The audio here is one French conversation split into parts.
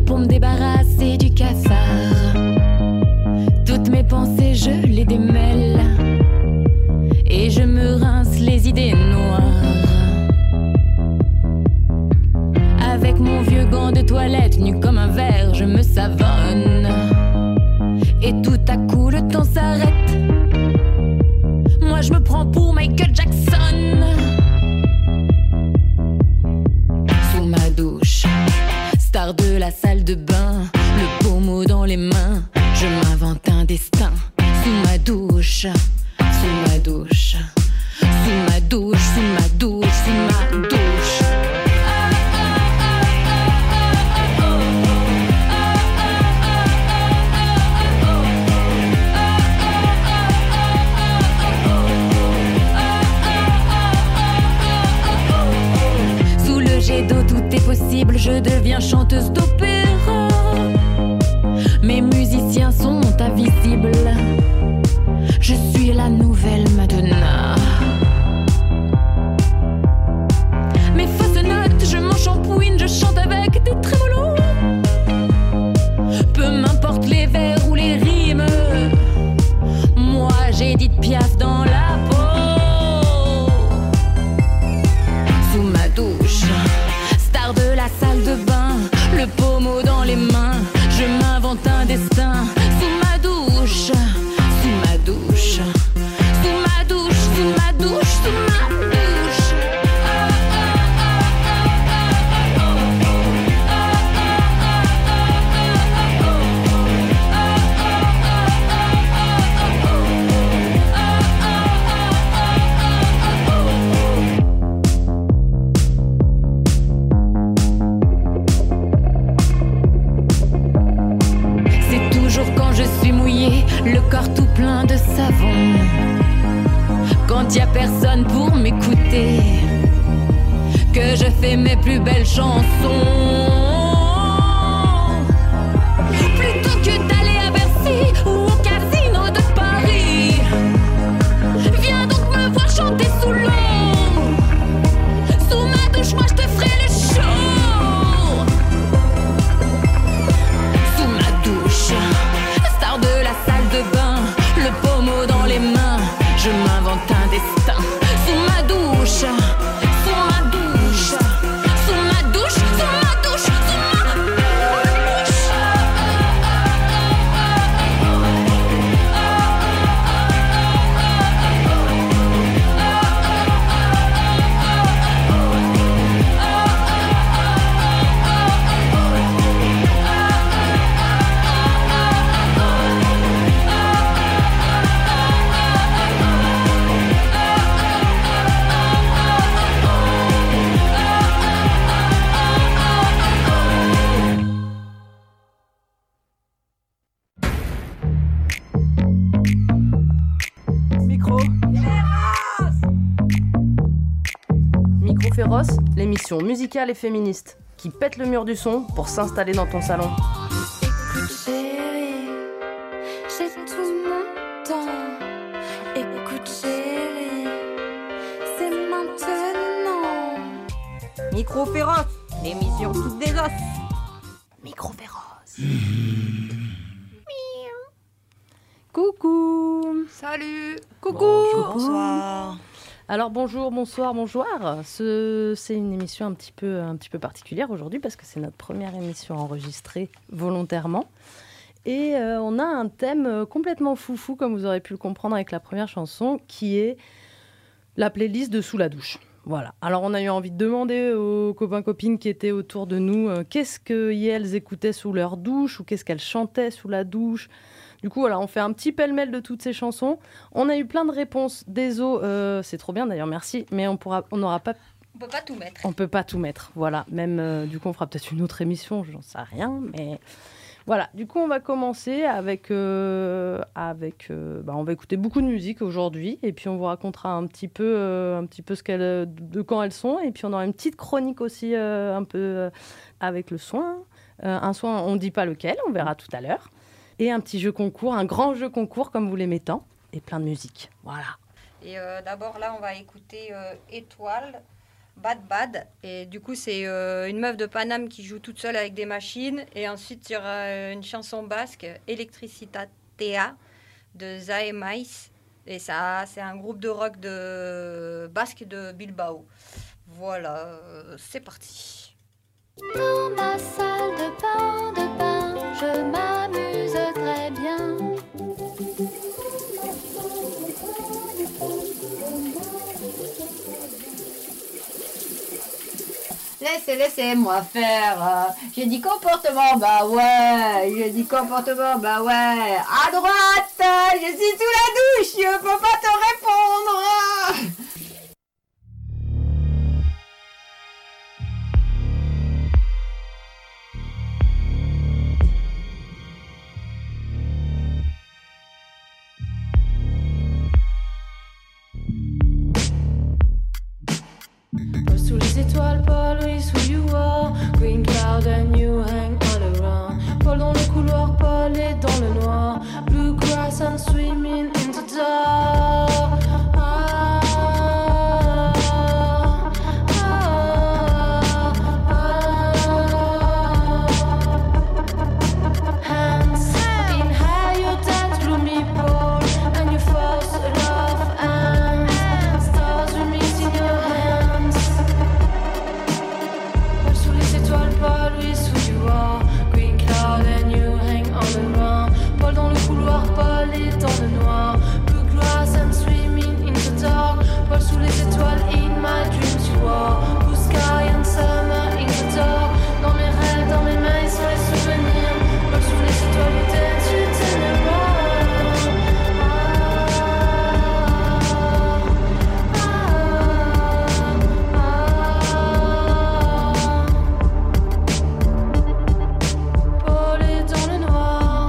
pour me débarrasser du cafard. Toutes mes pensées, je les démêle et je me rince les idées noires. Avec mon vieux gant de toilette, nu comme un verre, je me savonne. Et tout à coup, le temps s'arrête. Moi, je me prends pour Michael Jackson. Sous ma douche, star de la salle de bain, le pommeau dans les mains, je m'invente un destin. Sous ma douche, sous ma douche, sous ma douche, sous ma douche, sous ma douche. Sous le jet d'eau, tout est possible, je deviens chanteuse d'opéra. Mes musiciens sont invisibles. Je suis la nouvelle Madonna. Mes fausses notes, je m'en shampouine, je chante avec des trémolos. Peu m'importe les vers ou les rimes, moi j'édite Piaf dans la peau. Sous ma douche, star de la salle de bain, le pommeau dans les mains, je m'invente un destin. Sous ma douche, sous ma douche, sous ma douche, sous ma douche, sous ma douche. Le corps tout plein de savon. Quand y a personne pour m'écouter, que je fais mes plus belles chansons. Plutôt que d'aller à Bercy ou au casino de Paris, viens donc me voir chanter sous l'eau. Sous ma douche, moi je te ferai le show. Sous ma douche, star de la salle de bain, le pommeau dans les mains, je m'invente un destin. Sous ma douche, sous ma douche, sous ma douche, sous ma douche, sous ma douche. Micro Féroce, l'émission musicale et féministe qui pète le mur du son pour s'installer dans ton salon. Écoute chérie, j'ai tout mon temps. Écoute chérie, c'est maintenant. Micro Féroce, l'émission toute des os. Micro Féroce. Coucou. Salut. Coucou. Bonsoir. Alors bonjour, bonsoir, bonjour. C'est une émission un petit peu particulière aujourd'hui parce que c'est notre première émission enregistrée volontairement. Et on a un thème complètement foufou, comme vous aurez pu le comprendre avec la première chanson, qui est la playlist de Sous la douche. Voilà. Alors on a eu envie de demander aux copains-copines qui étaient autour de nous qu'est-ce qu'elles écoutaient sous leur douche ou qu'est-ce qu'elles chantaient sous la douche. Du coup, voilà, on fait un petit pêle-mêle de toutes ces chansons. On a eu plein de réponses. Désolé, c'est trop bien d'ailleurs, merci. Mais on n'aura pas... On peut pas tout mettre. On peut pas tout mettre, voilà. Même, du coup, on fera peut-être une autre émission, j'en sais rien. Mais voilà, du coup, on va commencer avec... on va écouter beaucoup de musique aujourd'hui. Et puis, on vous racontera un petit peu de quand elles sont. Et puis, on aura une petite chronique aussi, un peu avec le soin. Un soin, on ne dit pas lequel, on verra tout à l'heure. Et un petit jeu concours, un grand jeu concours comme vous l'aimez tant, et plein de musique. Voilà. Et d'abord là, on va écouter Étoile Bad Bad. Et du coup, c'est une meuf de Paname qui joue toute seule avec des machines. Et ensuite, il y aura une chanson basque, Electricitatea, de Zae Mais. Et ça, c'est un groupe de rock basque de Bilbao. Voilà, c'est parti. Dans ma salle de bain, je m'amuse très bien. Laissez-moi faire. J'ai dit comportement, bah ouais. J'ai dit comportement, bah ouais. À droite, je suis sous la douche, je peux pas te répondre. Sous les étoiles, Paul, oui, who you are. Green cloud and you hang all around. Paul dans le couloir, Paul est dans le noir. Blue grass and swimming in the dark. Hands in high, you dance, gloomy Paul, and you force love and stars we meet in your hands. Sous les étoiles, Paul, oui, who you are. Green cloud and you hang all around. Paul dans le couloir, Paul est dans le noir. Blue grass and swimming in the dark. Paul sous les étoiles, in my dreams you are. Blue sky and summer in the dark. Dans mes rêves, dans mes mains, ils sont les souvenirs. Paul sous les étoiles, you dance, you turn around. Paul est dans le noir.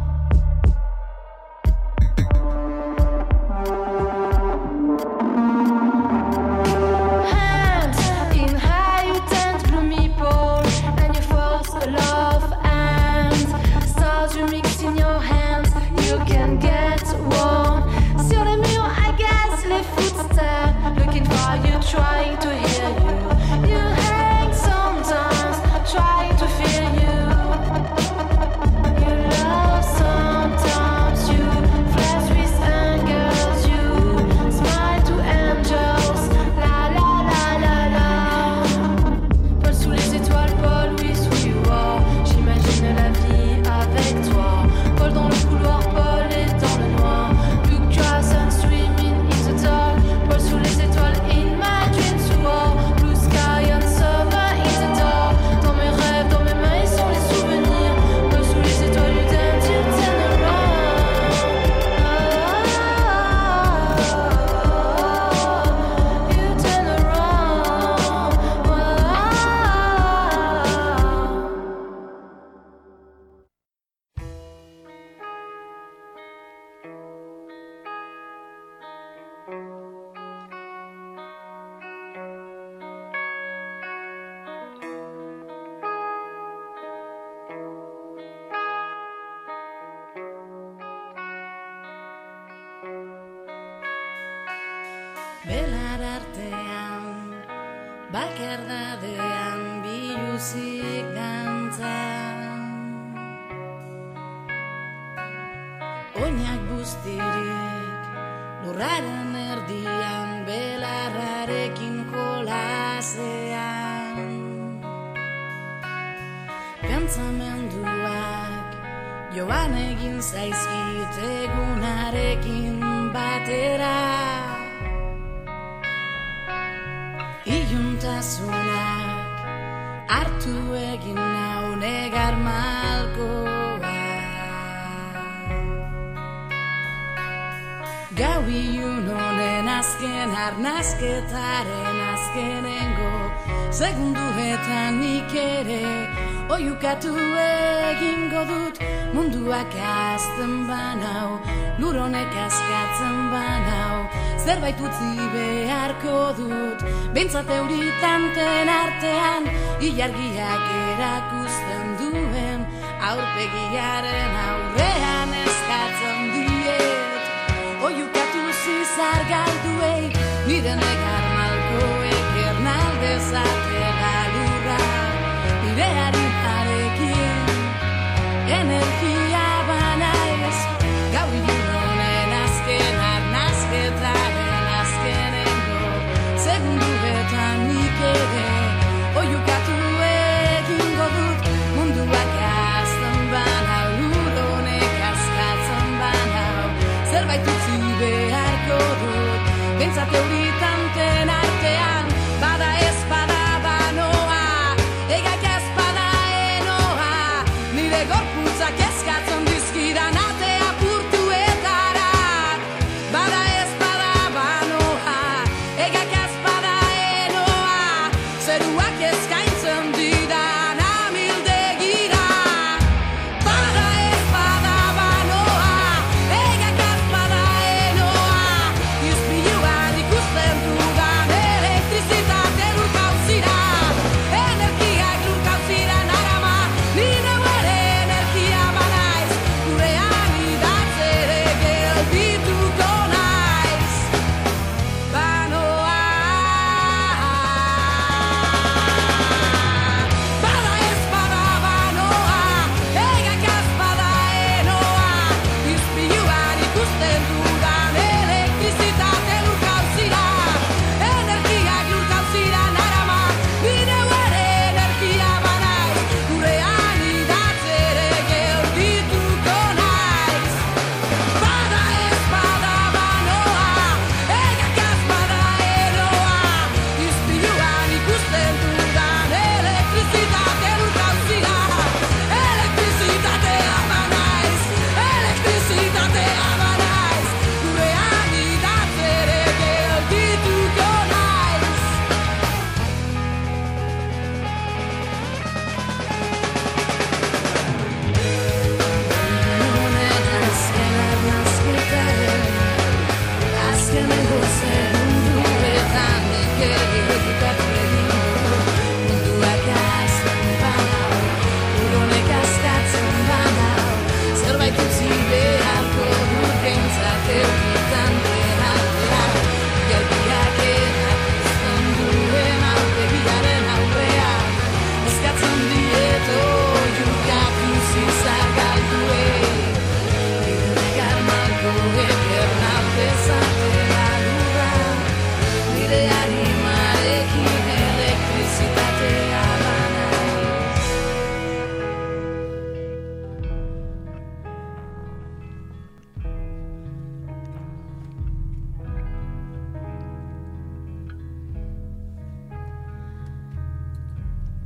Hands in high, you dance, gloomy Paul, and you force love and stars you mix in your hands. You can get warm. Sur les murs, I guess les footsteps looking for you, trying to hear you. You hang sometimes, trying to feel you. You love sometimes, you flash with angels, you smile to angels. La la la la la. Paul sous les étoiles, Paul, oui, who you are. J'imagine la vie avec toi. Paul dans le couloir, Paul est dans le noir. Blue grass and swimming in the dark. Paul sous les étoiles, in my dreams you are. Blue sky and summer in the dark. Dans mes rêves, dans mes mains, ils sont les souvenirs. Paul sous les étoiles, you dance, you turn around. You turn around. Belar artean, bakardadean, biluzik dantzan. Oinak bustirik, lurraren erdian, belarrarekin jolasean. Pentsamenduak, joan egin zaizkit egunarekin batera. Iluntasunak hartu egin nau negar malkoa. Gau ilun honen azken arnazketaren azkenengo segunduetan nik ere oiukatu egingo dut. Munduak azten banau, lur honek askatzen banau, zerbait utzi beharko dut. Behintzat euritanten artean, ilargiak erakusten duen, aurpegiaren aurrean eskatzen diet. Oiukatu zizar galduei, nire negar malkoek ernalga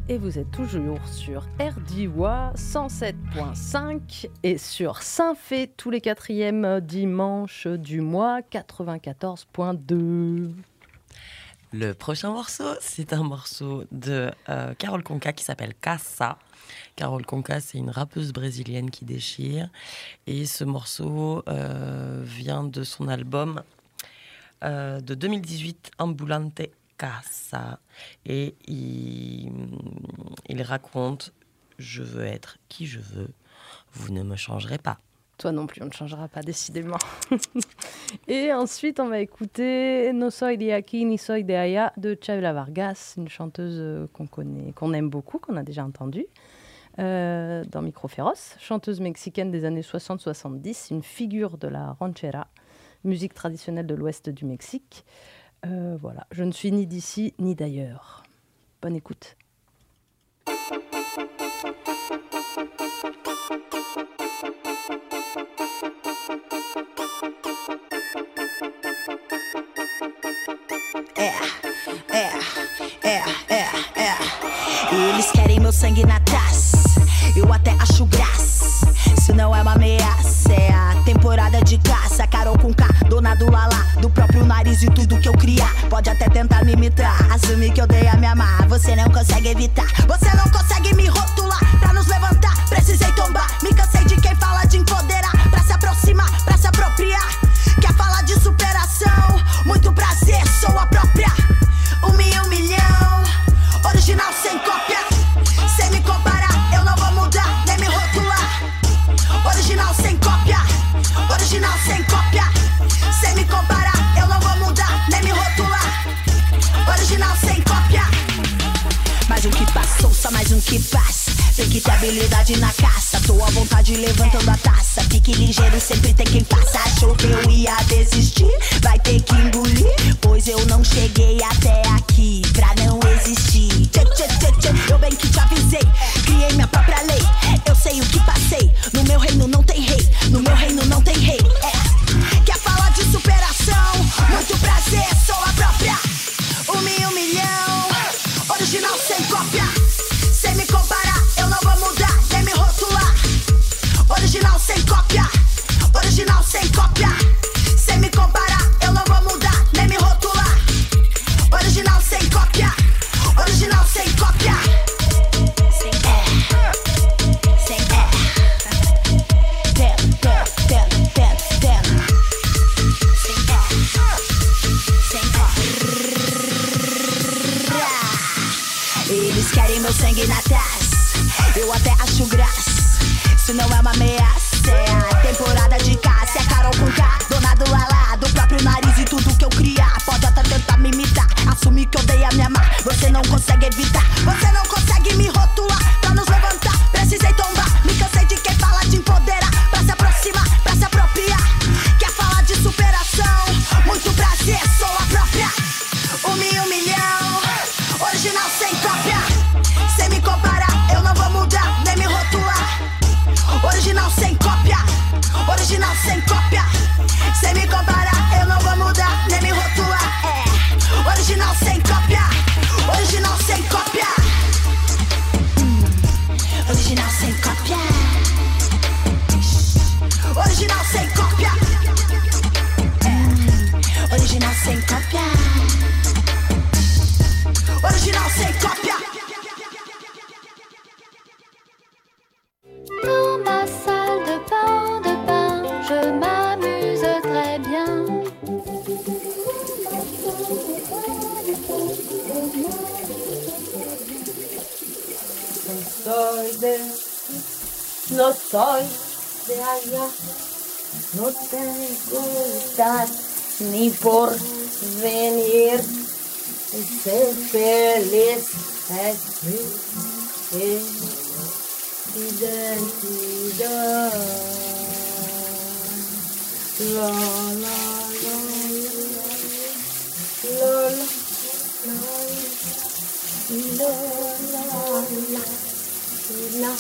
et vous êtes toujours sur RDIWA 107.5 et sur Saint-Fé tous les 4e dimanches du mois 94.2. Le prochain morceau, c'est un morceau de Carol Conká qui s'appelle Casa. Carol Conká, c'est une rappeuse brésilienne qui déchire. Et ce morceau vient de son album de 2018, Ambulante Casa. Et il raconte « Je veux être qui je veux, vous ne me changerez pas ». Toi non plus, on ne changera pas, décidément. Et ensuite, on va écouter No soy de aquí ni soy de allá de Chavela Vargas, une chanteuse qu'on connaît, qu'on aime beaucoup, qu'on a déjà entendue dans Micro Féroce. Chanteuse mexicaine des années 60-70, une figure de la ranchera, musique traditionnelle de l'ouest du Mexique. Voilà, je ne suis ni d'ici ni d'ailleurs. Bonne écoute. Eles querem meu sangue na taça, eu até acho graça. Isso não é uma ameaça, é a temporada de caça. Carol Conká, dona do lalá, do próprio nariz e tudo que eu criar. Pode até tentar me imitar, assumir que eu dei a me amar. Você não consegue evitar, você não consegue me rotular. Pra nos levantar, precisei tombar. Me cansei de quem fala de empoderar. Pra se aproximar, pra se apropriar. Quer falar de superação? Muito prazer, sou a própria. 1 milhão, original sem cópia. Sem me comparar, eu não vou mudar, nem me rotular. Original sem cópia, original sem cópia. Sem me comparar, eu não vou mudar, nem me rotular. Original sem cópia. Mais um que passou, só mais um que passa. Tem que ter habilidade na caça. Tô à vontade levantando a taça. Fique ligeiro, sempre tem quem faça. Achou que eu ia desistir? Vai ter que engolir. Pois eu não cheguei até aqui pra não existir. Tchê, tchê, tchê, tchê. Eu bem que te avisei. Criei minha própria lei. Eu sei o que passei. No meu reino não tem rei. No meu reino não tem rei. Quer falar de superação? Muito prazer, sou a própria. 1 milhão, original sem cópia. Sem me comparar, eu não vou mudar, nem me rotular. Original sem cópia, original sem cópia. Sem me comparar, eu não vou mudar, nem me rotular. Original sem cópia, original sem cópia. Sem sem Eles querem meu sangue na taça, eu até acho graça. Isso não é uma ameaça, é a temporada de caça. É Carol Conká, dona do lalá, do próprio nariz e tudo que eu criar. Pode até tentar me imitar, assumir que eu dei a me amar. Você não consegue evitar, você não consegue me rotular. Pra nos levantar, precisei tombar. Me cansei de quem fala de empoderar. Pra se aproximar, pra se apropriar. Quer falar de superação? Muito prazer, sou a própria. 1 milhão, original sem cópia. Sem me comparar, eu não vou mudar, nem me rotular. Original sem cópia, original sem cópia. Sem me comparar, eu não vou mudar, nem me rotular. Original sem cópia, original sem cópia. Original sem cópia. Original sem cópia. Original sem cópia. Original sem cópia. Dans ma salle de bain, je m'amuse très bien. No soy de allá, no tengo edad ni por venir. Ser feliz aquí en identidad. La la la la la la la la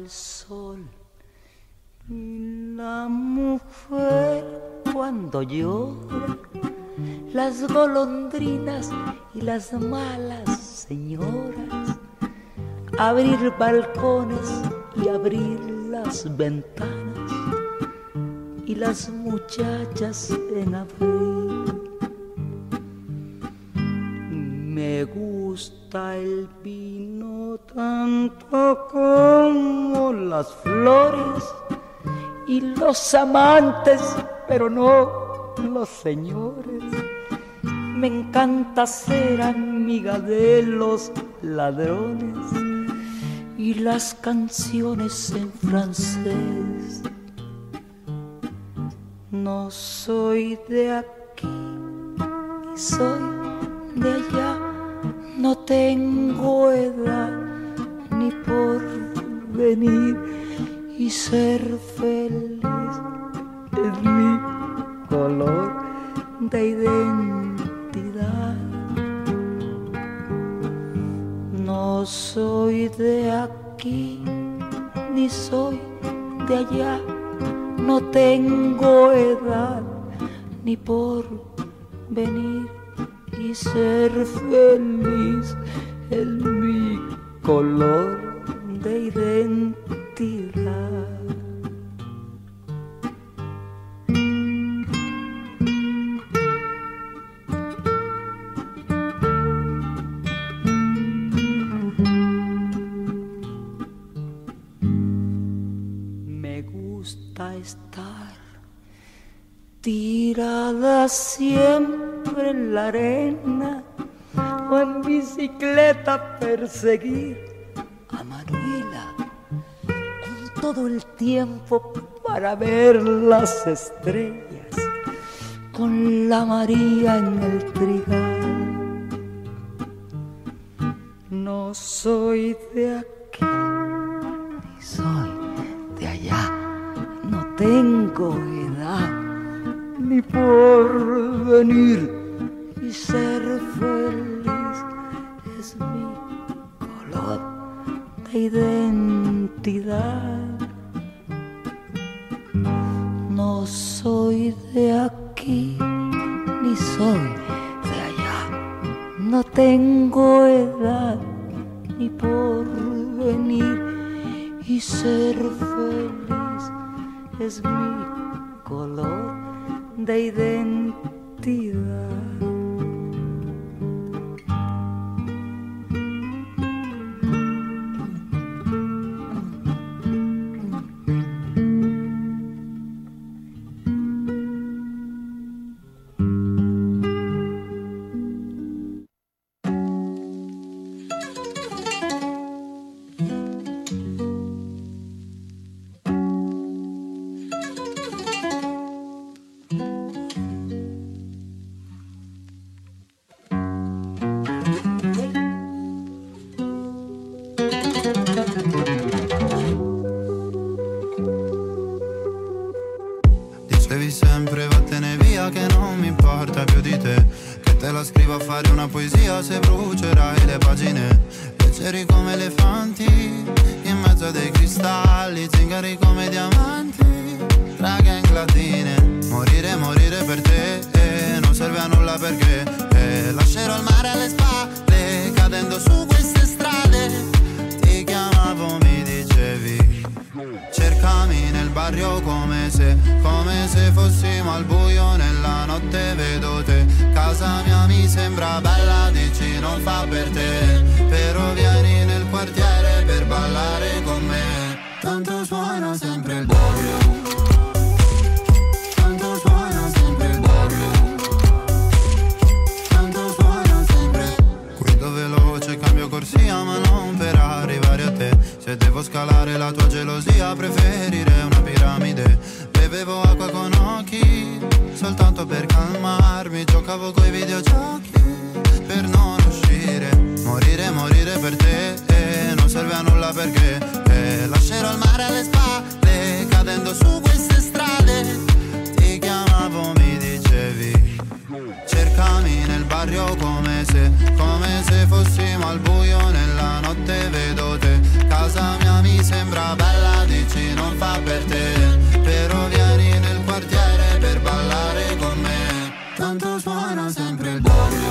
al sol. Y la mujer cuando llora, las golondrinas y las malas señoras, abrir balcones y abrir las ventanas, y las muchachas en abril. Me gusta el vino tanto como las flores y los amantes, pero no los señores. Me encanta ser amiga de los ladrones y las canciones en francés. No soy de aquí, soy de allá. No tengo edad ni por venir, y ser feliz es mi color de identidad. No soy de aquí ni soy de allá. No tengo edad ni por venir, y ser feliz es mi color de identidad. Me gusta estar tirada siempre en la arena, o en bicicleta perseguir a Manuela, con todo el tiempo para ver las estrellas, con la María en el trigal. No soy de aquí ni soy de allá. No tengo edad ni por venir, y ser feliz es mi color de identidad. No soy de aquí ni soy de allá. No tengo edad ni por venir, y ser feliz es mi color de identidad. Dicevi sempre vattene via che non mi importa più di te, che te la scrivo a fare una poesia se brucerai le pagine. Leggeri come elefanti in mezzo a dei cristalli, zingari come diamanti tra gang latine. Morire, morire per te, non serve a nulla perché lascerò il mare alle spalle, cadendo su queste strade. Ti chiamavo, mi dicevi cercami nel barrio come se fossimo al buio nella notte, vedo te. Casa mia mi sembra bella, dici non fa per te, però vieni nel quartiere per ballare con me. Tanto suona sempre il barrio, tanto suona sempre il barrio, tanto suona sempre. Guido veloce, cambio corsia ma non per arrivare a te. Se devo scalare la tua gelosia preferirei una piramide. Bevevo acqua con occhi soltanto per calmarmi, giocavo coi videogiochi per non uscire. Morire, morire per te, non serve a nulla perché lascerò il mare alle spalle, cadendo su queste strade. Ti chiamavo, mi dicevi cercami nel barrio come se fossimo al buio nella notte, vedo te. Casa mia mi sembra bella, tanto suona sempre il barrio,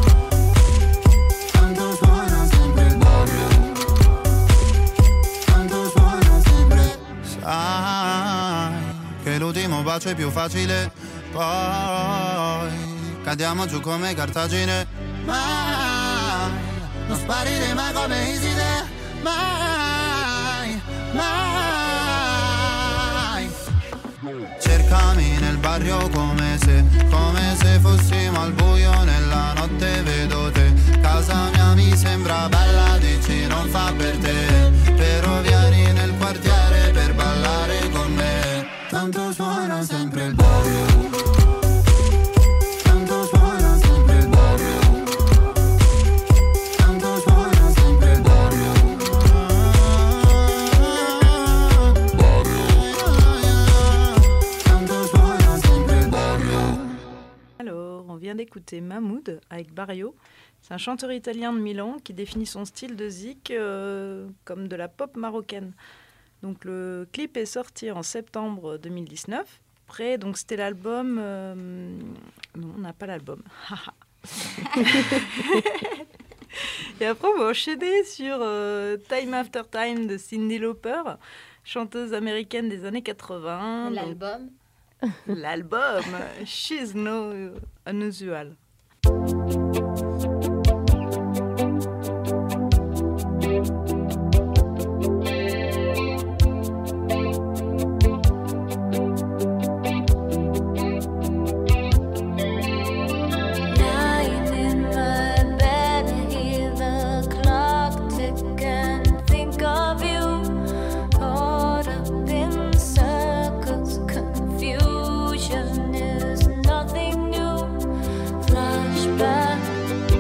tanto suona sempre il barrio, tanto suona sempre. Sai che l'ultimo bacio è più facile, poi cadiamo giù come Cartagine. Mai, non sparire mai come Iside, mai, mai. Cercami nel barrio come se fossimo al buio nella notte, vedo te. Casa mia mi sembra bella, dici non fa per te, però vieni nel quartiere per ballare con me. Tanto suona sempre il barrio, tanto suona sempre il barrio, tanto suona sempre il barrio, tanto suona sempre il barrio. Alors, on vient d'écouter Mahmoud avec Barrio. C'est un chanteur italien de Milan qui définit son style de zik comme de la pop marocaine. Donc le clip est sorti en septembre 2019. Après, donc c'était l'album... Non, on n'a pas l'album. Et après, on va enchaîner sur Time After Time de Cyndi Lauper, chanteuse américaine des années 80. L'album. L'album She's No Unusual. Confusion is nothing new. Flashback.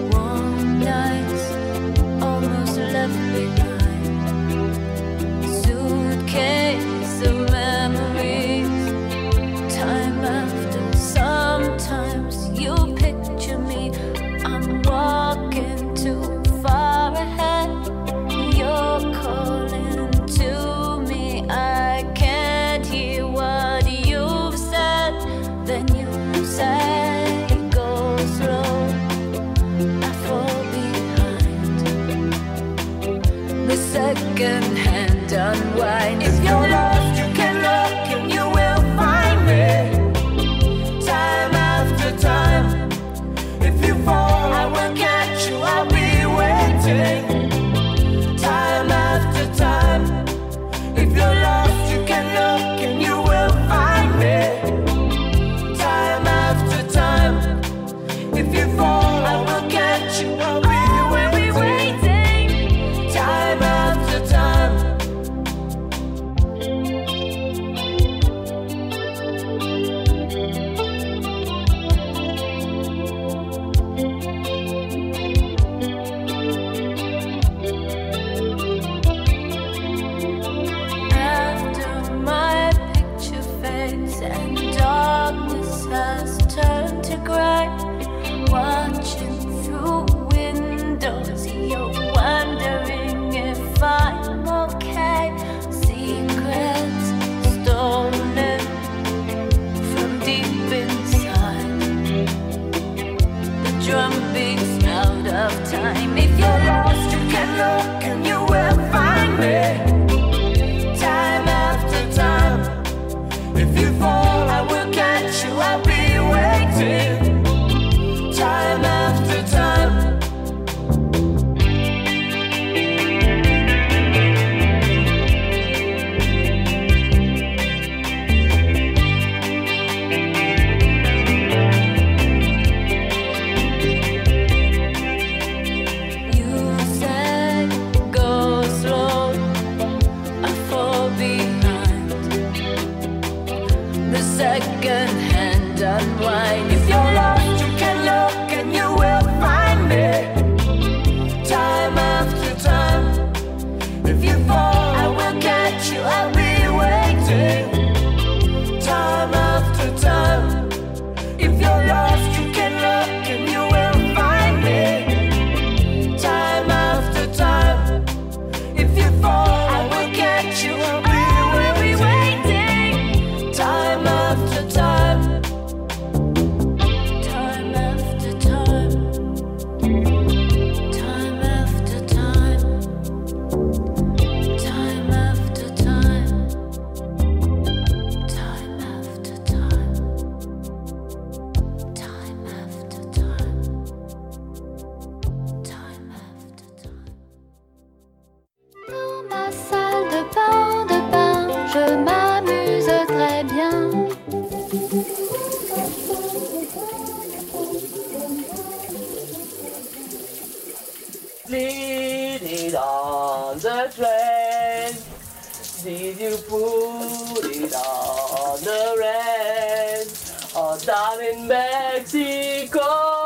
Leave it on the train. Did you put it on the rain? Or down in Mexico?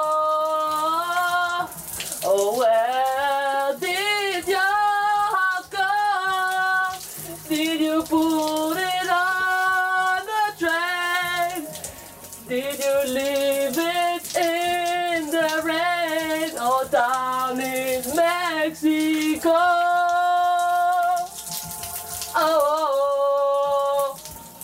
Oh, where did your heart go? Did you put it on the train? Did you leave it in the rain? Or down in Mexico? Oh.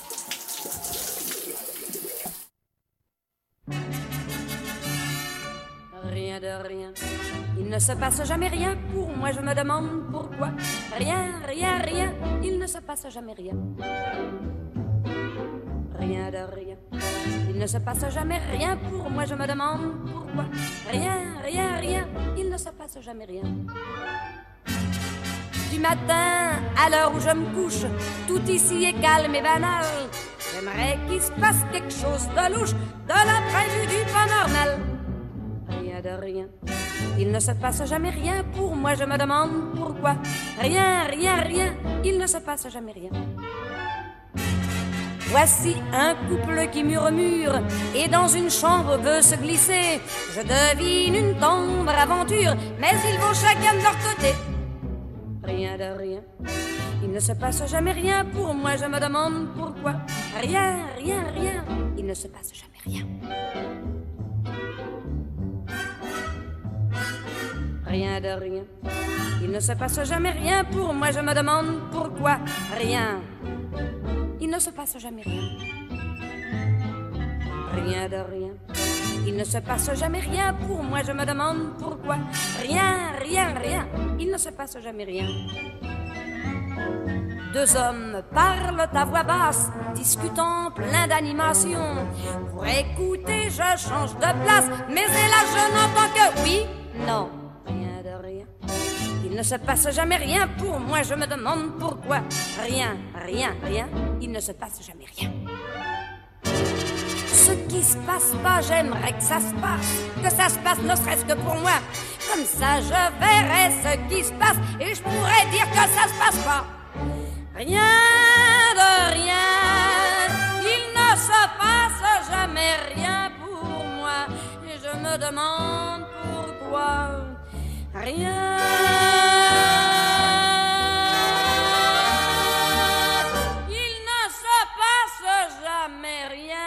Rien de rien, il ne se passe jamais rien pour moi, je me demande pourquoi. Rien, rien, rien, il ne se passe jamais rien. Rien de rien, il ne se passe jamais rien pour moi, je me demande pourquoi. Rien, rien, rien, il ne se passe jamais rien. Du matin à l'heure où je me couche, tout ici est calme et banal. J'aimerais qu'il se passe quelque chose de louche, de l'imprévu du pas normal. Rien de rien, il ne se passe jamais rien pour moi, je me demande pourquoi. Rien, rien, rien, il ne se passe jamais rien. Voici un couple qui murmure et dans une chambre veut se glisser. Je devine une tendre aventure, mais ils vont chacun de leur côté. Rien de rien, il ne se passe jamais rien pour moi, je me demande pourquoi. Rien, rien, rien, il ne se passe jamais rien. Rien de rien, il ne se passe jamais rien pour moi, je me demande pourquoi. Rien, il ne se passe jamais rien. Rien de rien, il ne se passe jamais rien pour moi, je me demande pourquoi. Rien, rien, rien, il ne se passe jamais rien. Deux hommes parlent à voix basse, discutant plein d'animation. Pour écouter, je change de place, mais là je n'entends que oui, non. Rien de rien, il ne se passe jamais rien pour moi, je me demande pourquoi. Rien, rien, rien, il ne se passe jamais rien. Ce qui se passe pas, j'aimerais que ça se passe ne serait-ce que pour moi. Comme ça je verrais ce qui se passe et je pourrais dire que ça se passe pas. Rien de rien, il ne se passe jamais rien pour moi et je me demande pourquoi. Rien, il ne se passe jamais rien.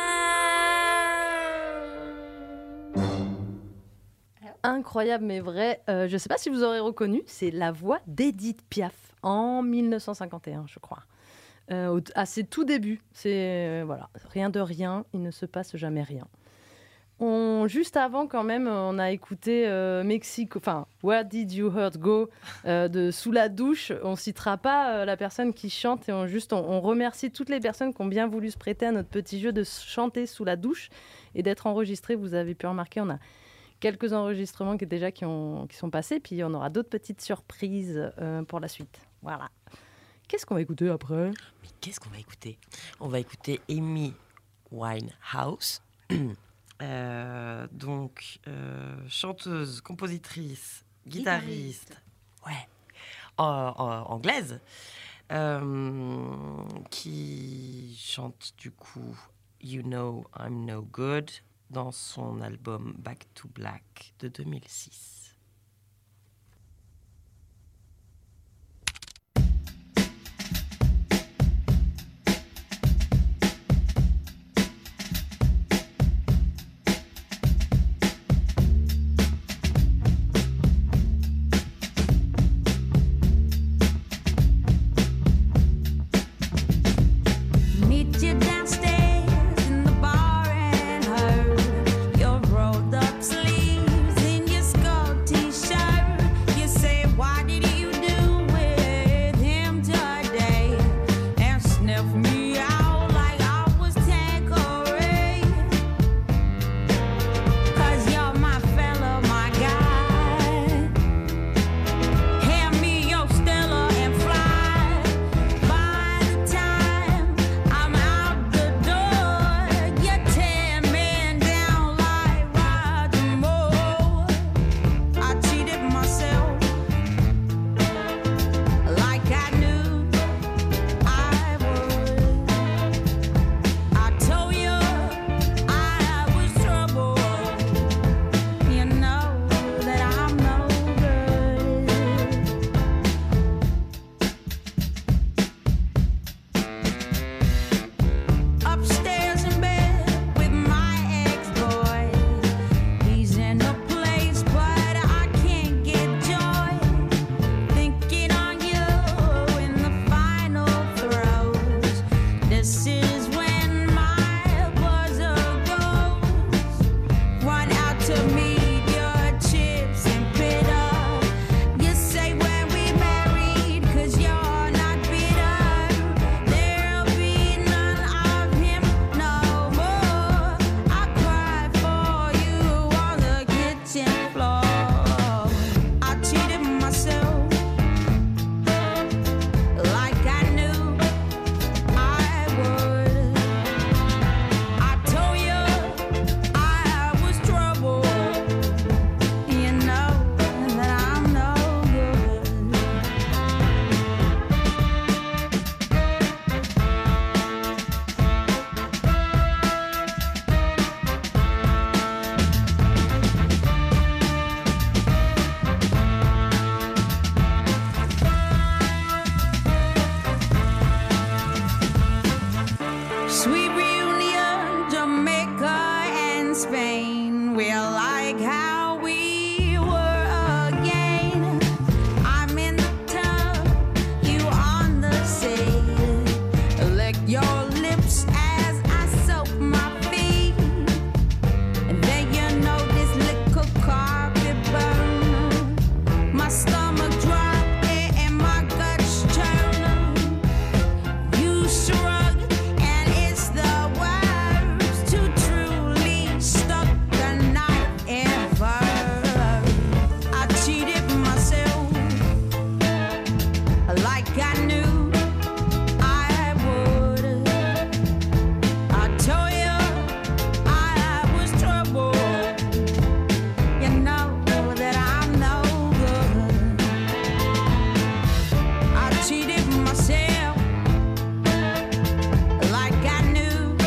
Incroyable mais vrai. Je ne sais pas si vous aurez reconnu, c'est la voix d'Edith Piaf en 1951, je crois. À ses tout débuts. C'est voilà, rien de rien, il ne se passe jamais rien. Juste avant, quand même, on a écouté Mexico, enfin, Where Did You Heart Go de Sous la douche. On citera pas la personne qui chante et on remercie toutes les personnes qui ont bien voulu se prêter à notre petit jeu de chanter sous la douche et d'être enregistrées. Vous avez pu remarquer, on a quelques enregistrements qui sont passés, puis on aura d'autres petites surprises pour la suite. Voilà. Qu'est-ce qu'on va écouter après ? Mais qu'est-ce qu'on va écouter ? On va écouter Amy Winehouse. Chanteuse, compositrice, guitariste, anglaise, qui chante du coup You Know I'm No Good dans son album Back to Black de 2006. Sleeves in your skirt. like how we were again. I'm in the tub, you on the sea. Lick your lips as I soak my feet. And then you know this little carpet burn. My stomach drop and my guts turn. You shrug and it's the words to truly stuck the knife ever. I cheated myself like I knew I would. I told you I was trouble. You know that I'm no good. I cheated myself like I knew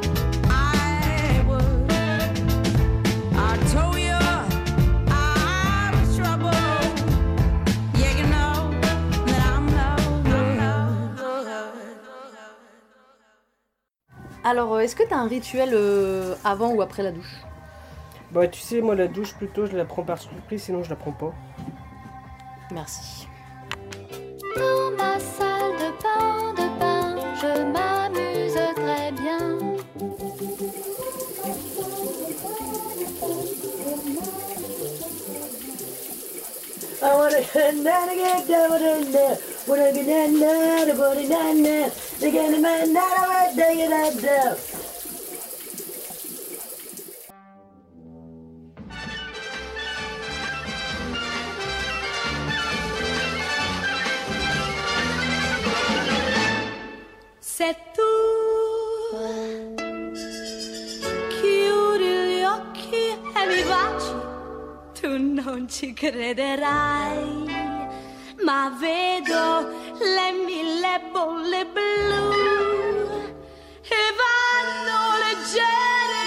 I would. I told you I was trouble. Yeah, you know that I'm no good. Alors, est-ce que tu as un rituel avant ou après la douche? Bah tu sais, moi la douche plutôt je la prends par surprise, sinon je la prends pas. Merci. Dans ma salle de bain, je m'amuse très bien. I wanna get down in there. Wanna get down there, body down there. They get a man down, they get up there. Se tu chiudi gli occhi e mi baci, tu non ci crederai, ma vedo le 1000 bolle blu e vanno leggere,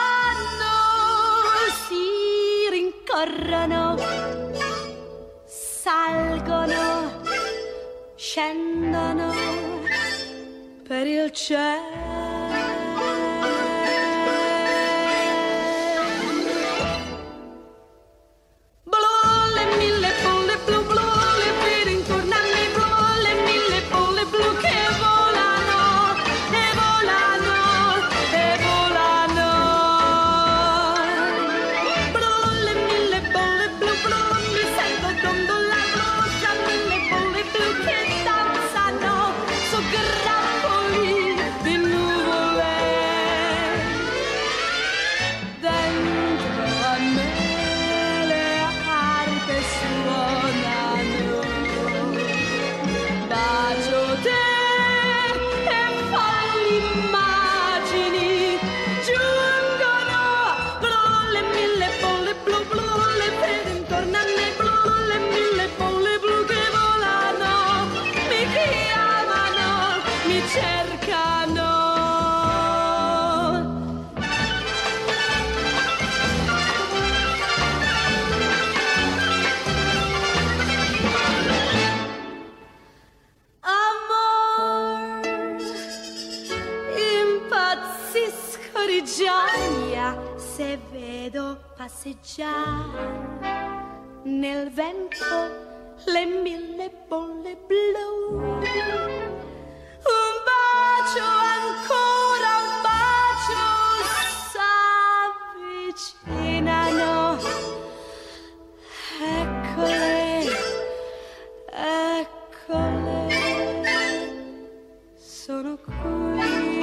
si rincorrono, salgono, scendono per il cielo. Blu, le 1000 bolle blu, blu, le vedi intorno a me, blu, le 1000 bolle blu che volano, e volano, e volano. Blu, le 1000 bolle blu, blu, mi sento dondolare, blu, tra 1000 bolle blu che danzano su grappoli di nuvole. Dentro a me le arpe suonano, bacio te e folli immagini giungono. Blu, le 1000 bolle blu, blu, le vedi intorno a me, blu, le 1000 bolle blu che volano, mi chiamano, mi cercano. Amor, impazzisco di gioia se vedo passeggiare nel vento le 1000 bolle blu. Un bacio, ancora un bacio, s'avvicinano. Eccole, eccole, sono qui.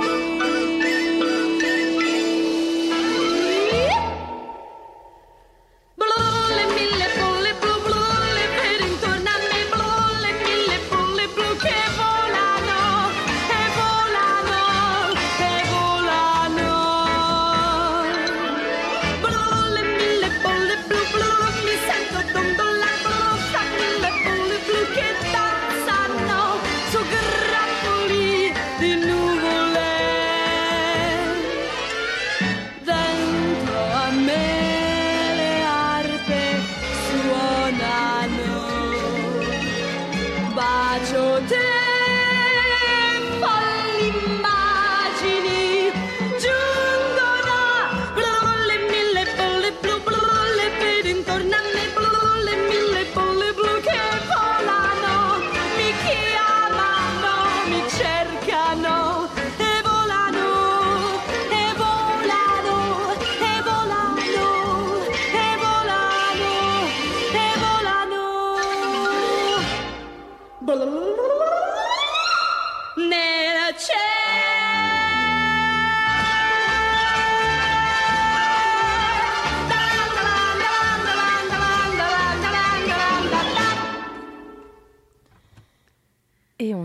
Blu, le 1000 bolle blu, blu, le vedi intorno a me, blu, le 1000 bolle blu che volano, e volano,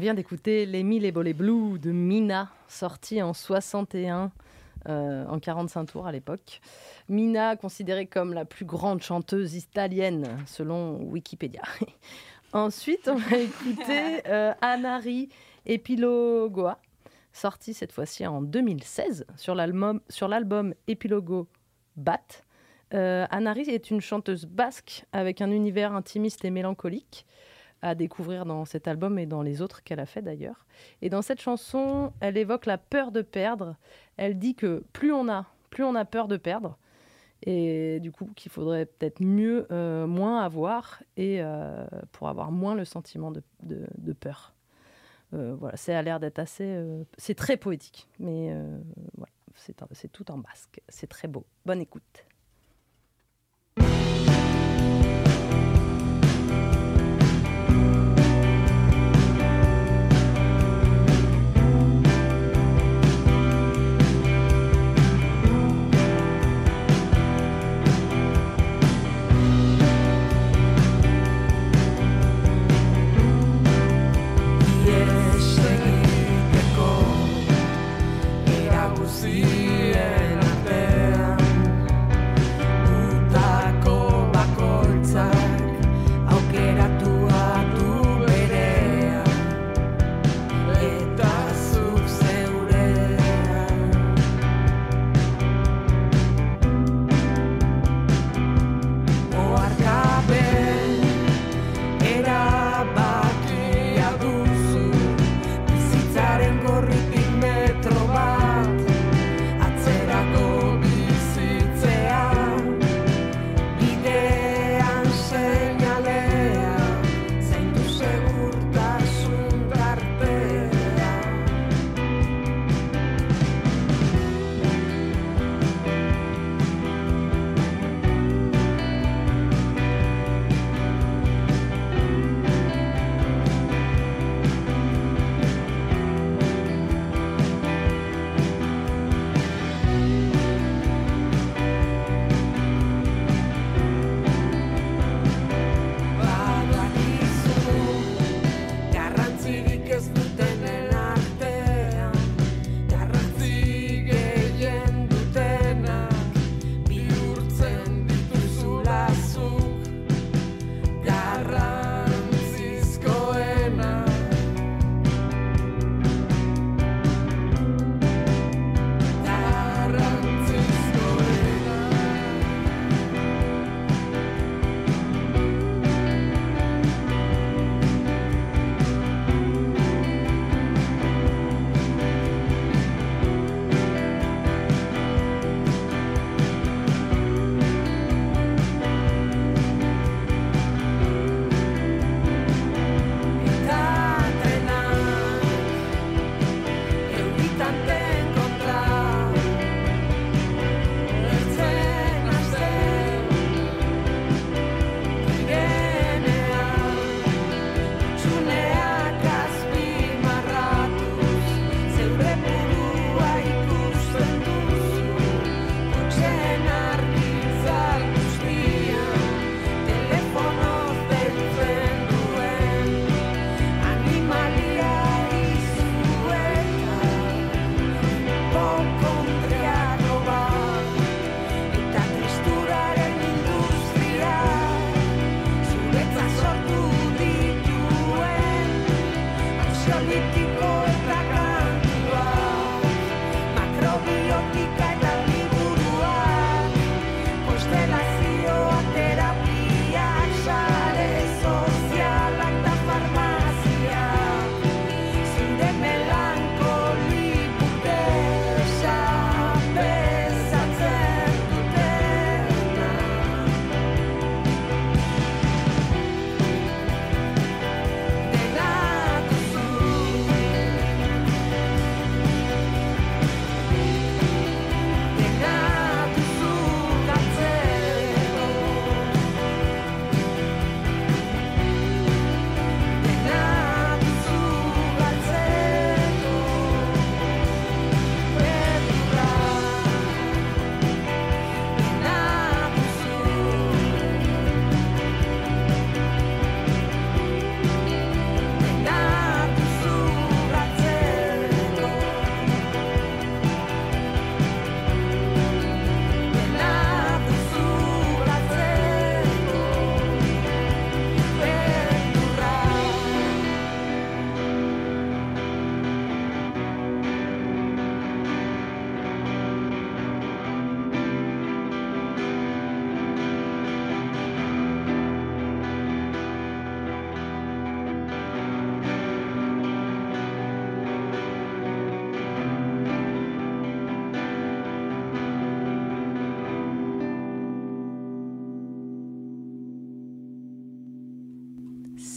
vient d'écouter Les Mille et Bolets Blue de Mina, sorti en 61, en 45 tours à l'époque. Mina, considérée comme la plus grande chanteuse italienne, selon Wikipédia. Ensuite, on va écouter Anari Epilogoa, sorti cette fois-ci en 2016 sur l'album Epilogo Bat. Anari est une chanteuse basque avec un univers intimiste et mélancolique à découvrir dans cet album et dans les autres qu'elle a fait d'ailleurs. Et dans cette chanson, elle évoque la peur de perdre. Elle dit que plus on a peur de perdre, et du coup qu'il faudrait peut-être moins avoir, et pour avoir moins le sentiment de peur. Voilà, ça a l'air d'être assez... c'est très poétique, mais voilà, c'est tout en basque. C'est très beau. Bonne écoute. Guztien artean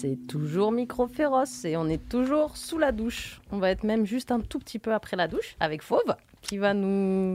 C'est toujours Micro Féroce et on est toujours sous la douche. On va être même juste un tout petit peu après la douche avec Fauve qui va nous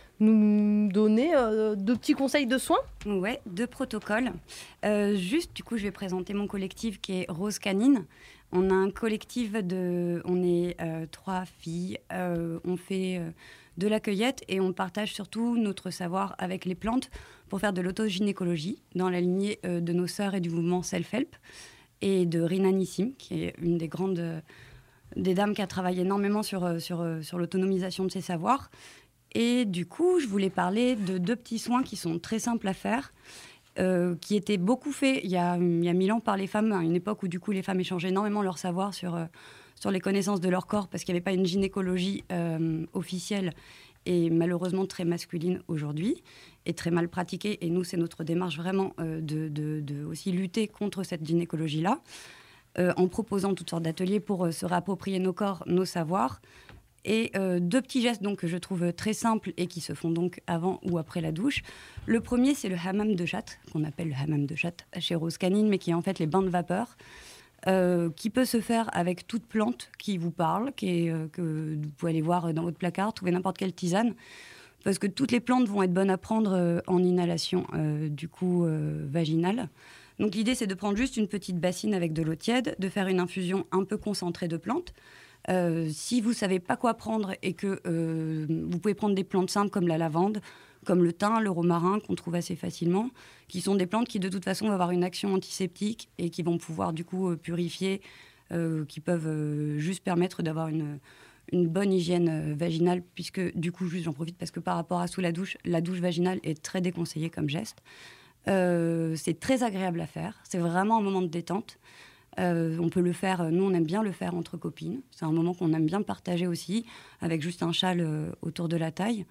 donner 2 petits conseils de soins. Ouais, 2 protocoles. Juste, du coup, je vais présenter mon collectif qui est Rose Canine. On a un collectif on est 3 filles. On fait de la cueillette et on partage surtout notre savoir avec les plantes pour faire de l'autogynécologie dans la lignée de nos sœurs et du mouvement Self-Help et de Rina Nissim, qui est une des dames qui a travaillé énormément sur l'autonomisation de ses savoirs. Et du coup, je voulais parler de 2 petits soins qui sont très simples à faire, qui étaient beaucoup faits il y a 1000 ans par les femmes, à une époque où du coup les femmes échangeaient énormément leur savoir sur les connaissances de leur corps, parce qu'il n'y avait pas une gynécologie officielle et malheureusement très masculine aujourd'hui, et très mal pratiquée. Et nous, c'est notre démarche vraiment de aussi lutter contre cette gynécologie-là, en proposant toutes sortes d'ateliers pour se réapproprier nos corps, nos savoirs. Et 2 petits gestes donc, que je trouve très simples et qui se font donc avant ou après la douche. Le premier, c'est le hammam de chatte, qu'on appelle le hammam de chatte chez Rose Canine, mais qui est en fait les bains de vapeur, qui peut se faire avec toute plante qui vous parle, que vous pouvez aller voir dans votre placard, trouver n'importe quelle tisane, parce que toutes les plantes vont être bonnes à prendre en inhalation vaginale. Donc l'idée, c'est de prendre juste une petite bassine avec de l'eau tiède, de faire une infusion un peu concentrée de plantes. Si vous ne savez pas quoi prendre et que vous pouvez prendre des plantes simples comme la lavande, comme le thym, le romarin, qu'on trouve assez facilement, qui sont des plantes qui de toute façon vont avoir une action antiseptique et qui vont pouvoir du coup purifier, qui peuvent juste permettre d'avoir une bonne hygiène vaginale, puisque du coup, juste j'en profite parce que par rapport à sous la douche vaginale est très déconseillée comme geste. C'est très agréable à faire, c'est vraiment un moment de détente. On peut le faire, nous on aime bien le faire entre copines. C'est un moment qu'on aime bien partager aussi, avec juste un châle autour de la taille.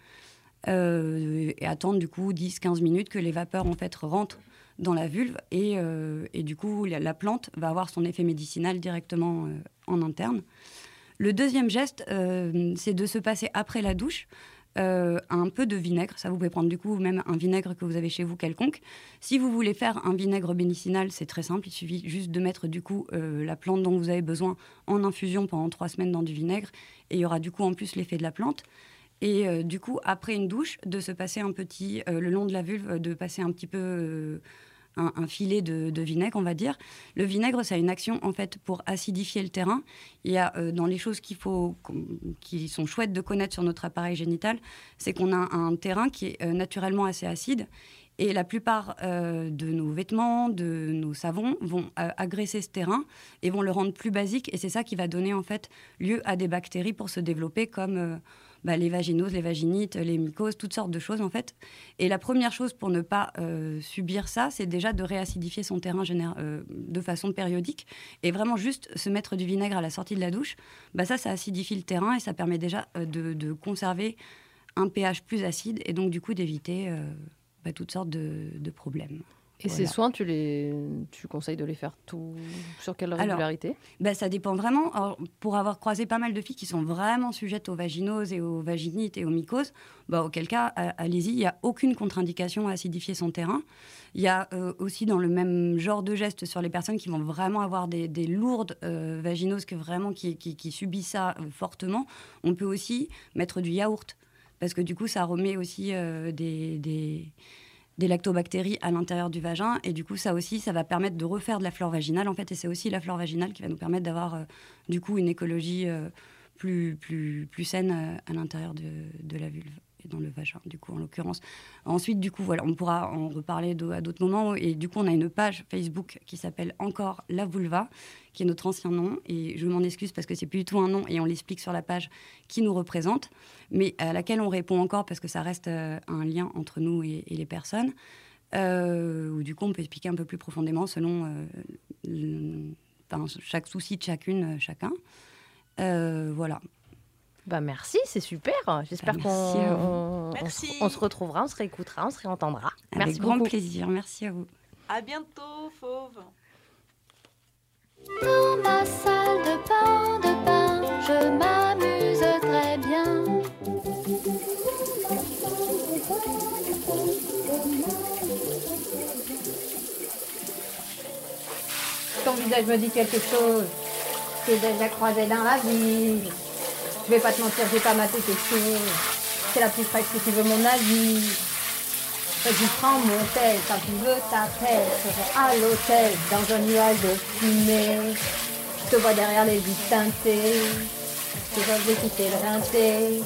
Et attendre du coup 10-15 minutes que les vapeurs en fait rentrent dans la vulve. Et du coup, la plante va avoir son effet médicinal directement en interne. Le deuxième geste, c'est de se passer après la douche un peu de vinaigre. Ça, vous pouvez prendre du coup même un vinaigre que vous avez chez vous quelconque. Si vous voulez faire un vinaigre médicinal, c'est très simple. Il suffit juste de mettre du coup la plante dont vous avez besoin en infusion pendant 3 semaines dans du vinaigre. Et il y aura du coup en plus l'effet de la plante. Et du coup, après une douche, de se passer un petit, le long de la vulve, de passer un petit peu un filet de vinaigre, on va dire. Le vinaigre, ça a une action, en fait, pour acidifier le terrain. Il y a, dans les choses qui sont chouettes de connaître sur notre appareil génital, c'est qu'on a un terrain qui est naturellement assez acide. Et la plupart de nos vêtements, de nos savons vont agresser ce terrain et vont le rendre plus basique. Et c'est ça qui va donner, en fait, lieu à des bactéries pour se développer comme... les vaginoses, les vaginites, les mycoses, toutes sortes de choses en fait. Et la première chose pour ne pas subir ça, c'est déjà de réacidifier son terrain de façon périodique et vraiment juste se mettre du vinaigre à la sortie de la douche. Ça acidifie le terrain et ça permet déjà de conserver un pH plus acide et donc du coup d'éviter toutes sortes de problèmes. Et ces soins, tu conseilles de les faire sur quelle régularité ? Alors, ça dépend vraiment. Alors, pour avoir croisé pas mal de filles qui sont vraiment sujettes aux vaginoses et aux vaginites et aux mycoses, auquel cas, allez-y, il n'y a aucune contre-indication à acidifier son terrain. Il y a aussi dans le même genre de geste sur les personnes qui vont vraiment avoir des lourdes vaginoses qui subissent ça fortement. On peut aussi mettre du yaourt parce que du coup, ça remet aussi des lactobactéries à l'intérieur du vagin. Et du coup, ça aussi, ça va permettre de refaire de la flore vaginale, en fait. Et c'est aussi la flore vaginale qui va nous permettre d'avoir, du coup, une écologie plus saine à l'intérieur de la vulve et dans le vagin, du coup, en l'occurrence. Ensuite, du coup, voilà, on pourra en reparler à d'autres moments. Et du coup, on a une page Facebook qui s'appelle Encore la Vulva, qui est notre ancien nom. Et je m'en excuse parce que c'est plus du tout un nom. Et on l'explique sur la page qui nous représente, mais à laquelle on répond encore parce que ça reste un lien entre nous et les personnes. Où du coup, on peut expliquer un peu plus profondément selon chaque souci de chacun. Voilà. Merci, c'est super. J'espère qu'on se retrouvera, on se réécoutera, on se réentendra. Avec grand plaisir. Merci à vous. À bientôt, Fauve. Dans ma salle de bain, je m'amuse très bien. Quand visage me dit quelque chose. Que j'ai déjà croisé dans la vie. Je vais pas te mentir, j'ai pas maté tes choses. C'est la plus fraîche que tu veux mon avis. Tu prends mon tel, quand tu veux t'appelles. Je serai à l'hôtel, dans un nuage de fumée. Je te vois derrière les vitres teintées. Je vais quitter le rinté.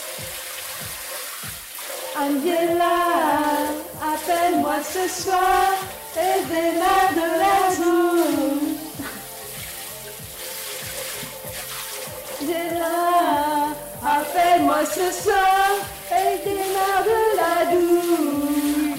Angela, appelle-moi ce soir, aidez-la de la joue. Angela, appelle-moi ce soir, aidez-la de la douche.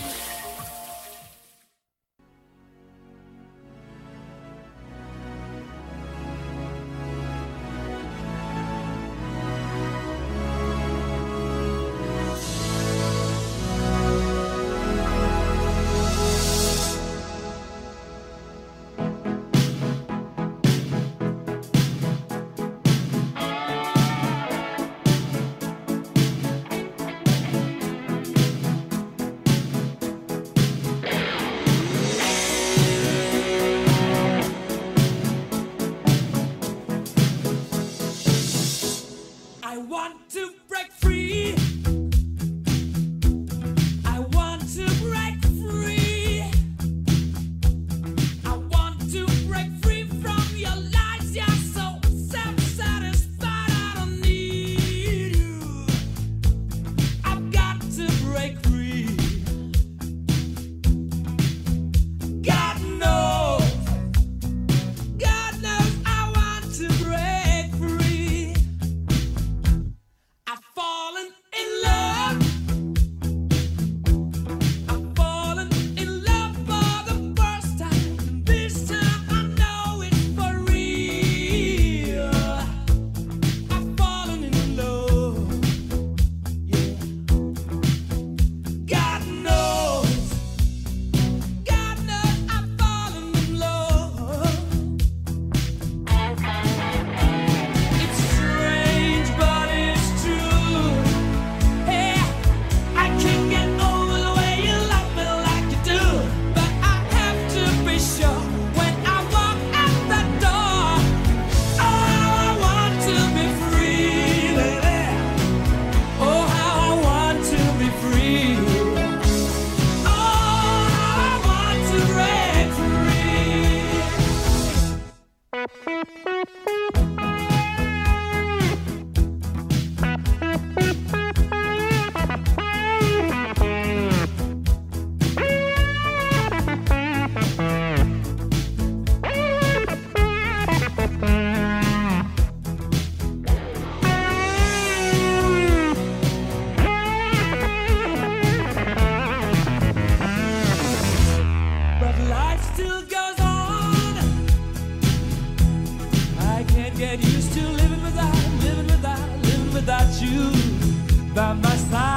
by my side.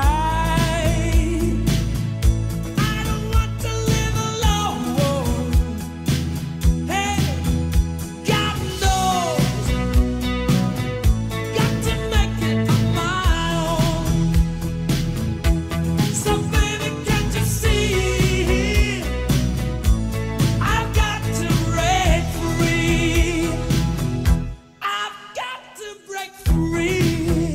I don't want to live alone. Hey, God knows, got to make it on my own. So baby, can't you see? I've got to break free. I've got to break free.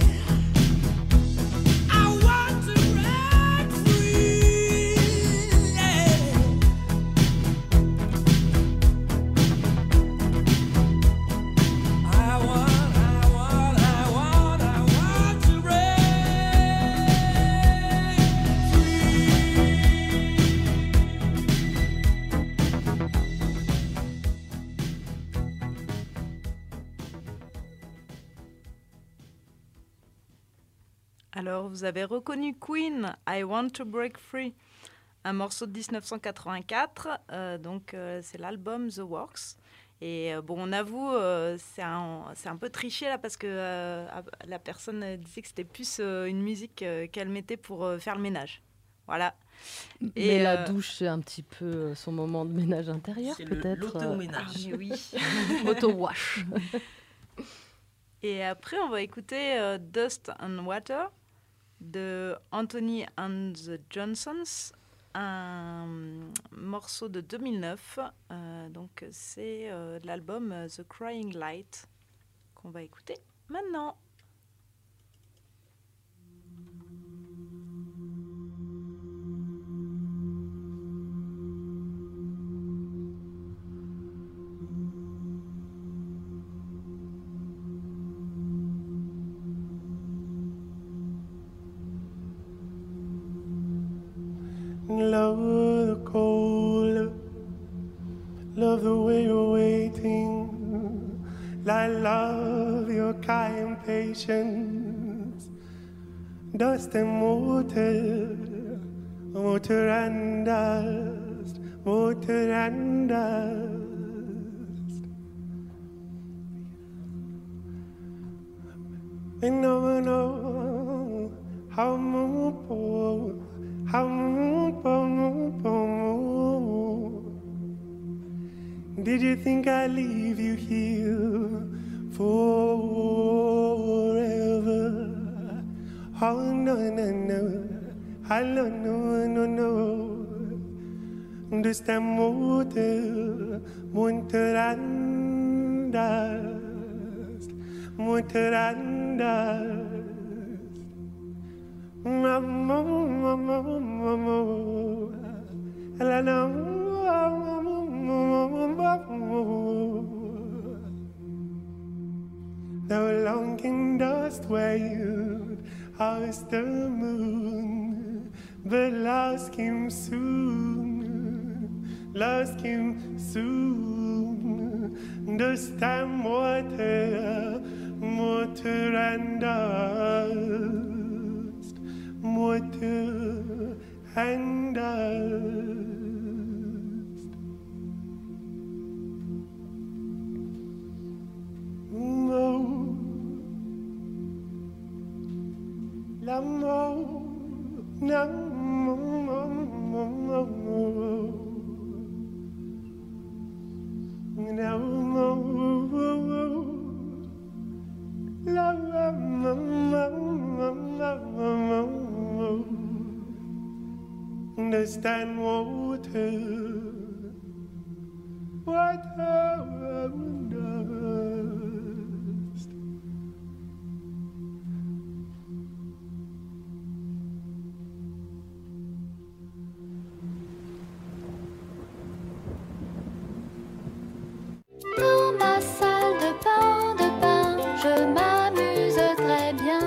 Alors, vous avez reconnu Queen, I Want to Break Free, un morceau de 1984, c'est l'album The Works. Et bon, on avoue, c'est un peu triché là parce que la personne disait que c'était plus une musique qu'elle mettait pour faire le ménage. Voilà. Mais la douche, c'est un petit peu son moment de ménage intérieur, c'est peut-être. L'auto-ménage. Mais oui. Auto-wash. Et après, on va écouter Dust and Water de Anthony and the Johnsons. un morceau de 2009. Donc c'est de l'album The Crying Light qu'on va écouter maintenant. Love the cold, love the way you're waiting. I love your kind patience. Dust and water, water and dust, water and dust. And no, no, how more. Did you think I'd leave you here forever? Oh no, no, no, I don't know, no, no. Just a motor, water and dust, water and dust. The longing dust waved as the moon, but lost him soon, lost him soon. Dust and water, water and dust, water and dust. L'amour, understand water, water and dust. Dans ma salle de bain, je m'amuse très bien.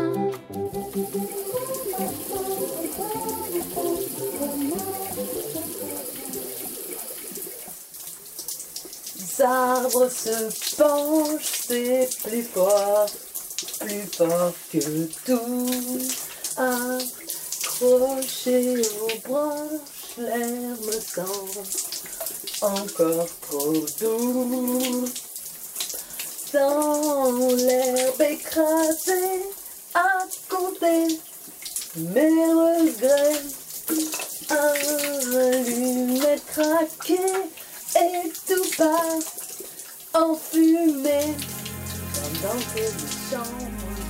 Les arbres se penchent, c'est plus fort que tout. Accroché aux branches, l'air me semble encore trop doux. Dans l'herbe écrasée, à compter mes regrets. Allumette craquée et tout part en fumée, comme dans tes chambres.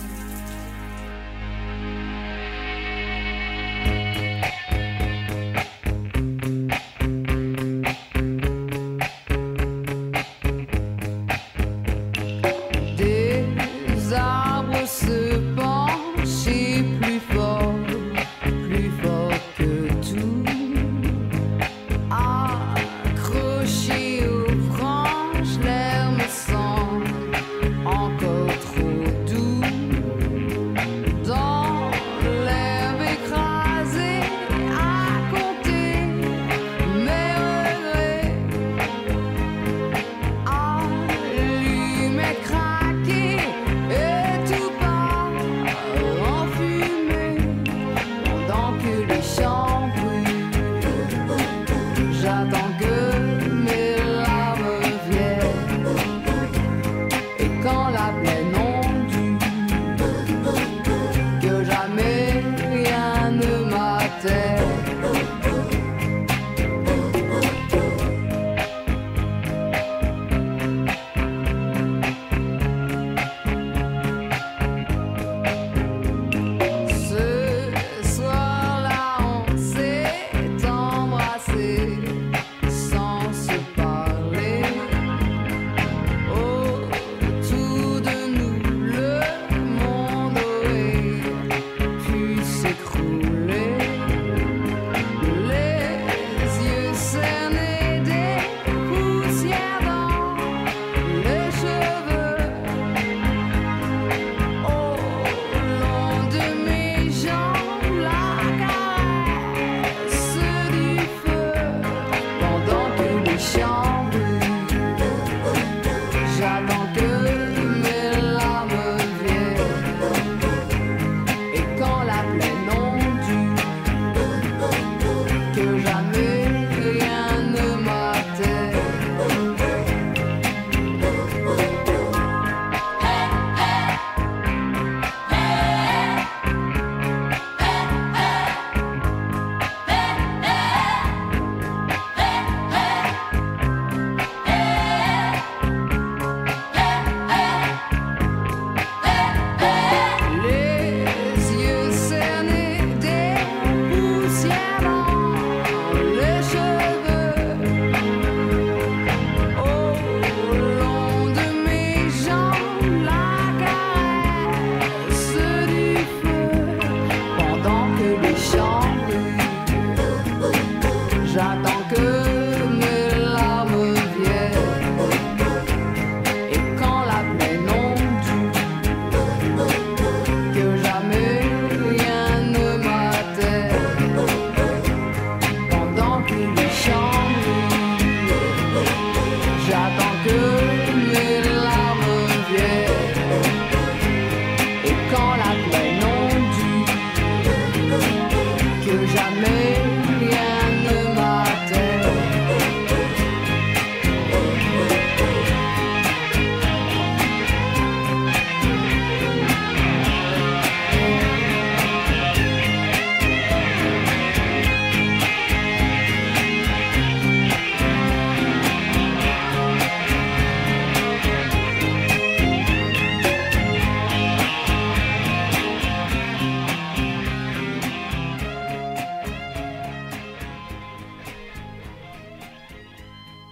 Se pencher plus fort que tout, accroché aux branches, l'air me semble encore trop doux.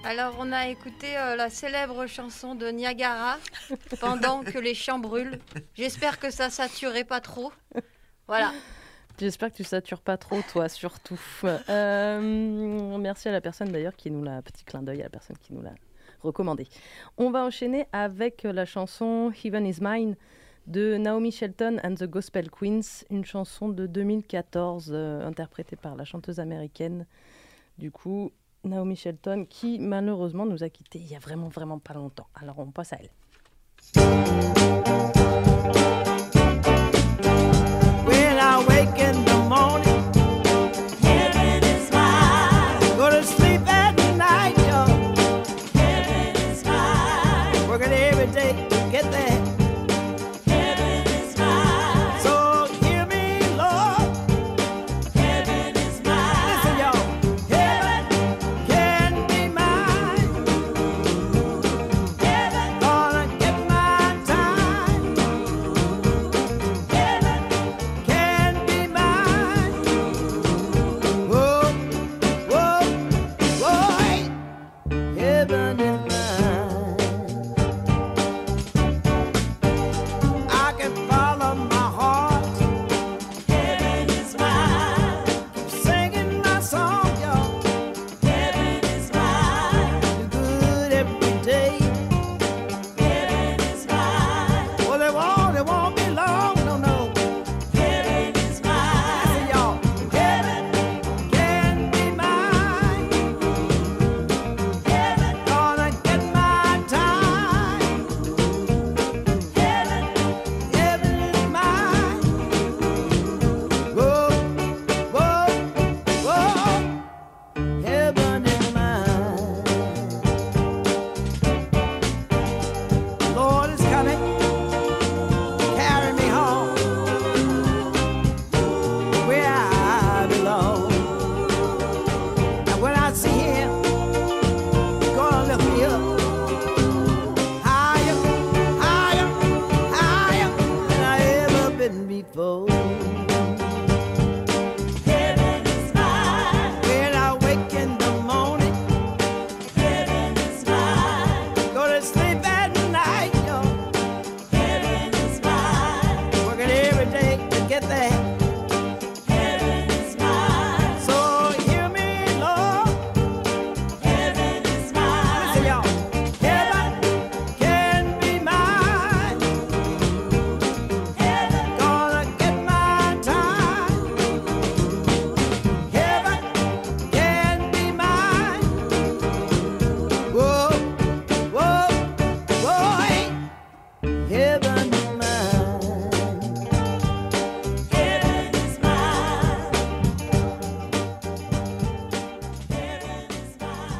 Alors, on a écouté la célèbre chanson de Niagara pendant que les champs brûlent. J'espère que ça saturait pas trop. Voilà. J'espère que tu satures pas trop, toi, surtout. Merci à la personne, d'ailleurs, qui nous l'a... Petit clin d'œil à la personne qui nous l'a recommandé. On va enchaîner avec la chanson Heaven is Mine de Naomi Shelton and the Gospel Queens, une chanson de 2014 interprétée par la chanteuse américaine. Du coup, Naomi Shelton, qui malheureusement nous a quittés il y a vraiment pas longtemps. Alors on passe à elle. When I wake in the morning, heaven is mine. Go to sleep at night, y'all. Heaven is mine. Working every day to get there. Heaven is mine. So hear me, Lord. Heaven is mine. Listen, y'all. Heaven can be mine. Heaven gonna get my time. Heaven can be mine. Whoa, whoa, whoa. Heaven is mine. I can follow my heart. Heaven is mine. Keep singing my song, y'all. Heaven is mine. Do good every day. Heaven is mine. Well, it won't be long, no. Heaven is mine. Listen, y'all. Heaven can be mine. Heaven gonna get my time. Heaven is mine. Whoa, whoa, whoa. Heaven is mine. Lord is coming, carry me home where I belong. And when I see Him, gonna lift me up higher, higher, higher than I ever been before. Heaven is mine. When I wake in the morning, heaven is mine. Go to sleep at night, y'all. Heaven is mine. Working every day to get there. Heaven is mine. So hear me, Lord. Heaven is mine. Listen, y'all. Heaven can be mine. Heaven gonna get my time. Heaven can be mine. Whoa, whoa, whoa. Heaven is mine. Heaven is mine. Heaven is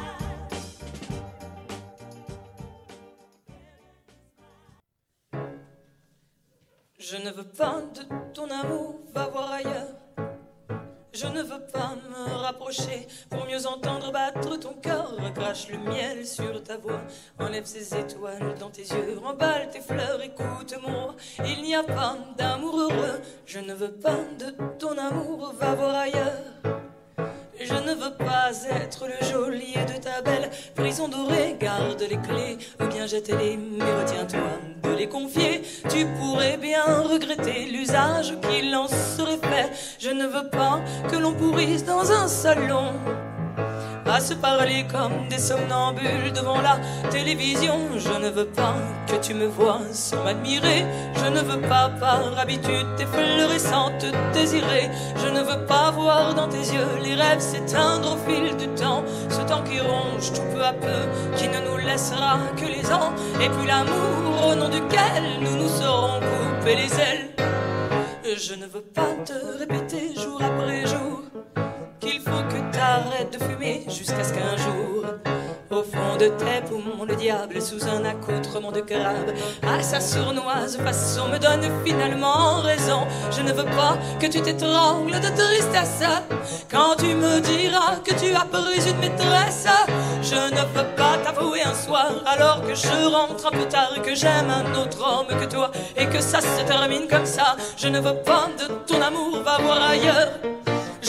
Je ne veux pas de ton amour, va voir ailleurs. Je ne veux pas me rapprocher pour mieux entendre battre ton cœur. Crache le miel sur ta voix, enlève ces étoiles dans tes yeux, remballe tes fleurs, écoute mon roi. Il n'y a pas d'amour heureux. Je ne veux pas de ton amour, va voir ailleurs. Je ne veux pas être le geôlier de ta belle prison dorée. Garde les clés ou bien jette-les, mais retiens-toi de les confier. Tu pourrais bien regretter l'usage qu'il en serait fait. Je ne veux pas que l'on pourrisse dans un salon à se parler comme des somnambules devant la télévision. Je ne veux pas que tu me vois sans m'admirer. Je ne veux pas par habitude t'effleurescent te désirer. Je ne veux pas voir dans tes yeux les rêves s'éteindre au fil du temps. Ce temps qui ronge tout peu à peu, qui ne nous laissera que les ans. Et puis l'amour au nom duquel nous nous serons coupés les ailes. Je ne veux pas te répéter jour après jour qu'il faut que t'arrêtes de fumer jusqu'à ce qu'un jour, au fond de tes poumons, le diable sous un accoutrement de crabe à sa sournoise façon me donne finalement raison. Je ne veux pas que tu t'étrangles de tristesse quand tu me diras que tu as pris une maîtresse. Je ne veux pas t'avouer un soir alors que je rentre un peu tard que j'aime un autre homme que toi et que ça se termine comme ça. Je ne veux pas de ton amour, va voir ailleurs.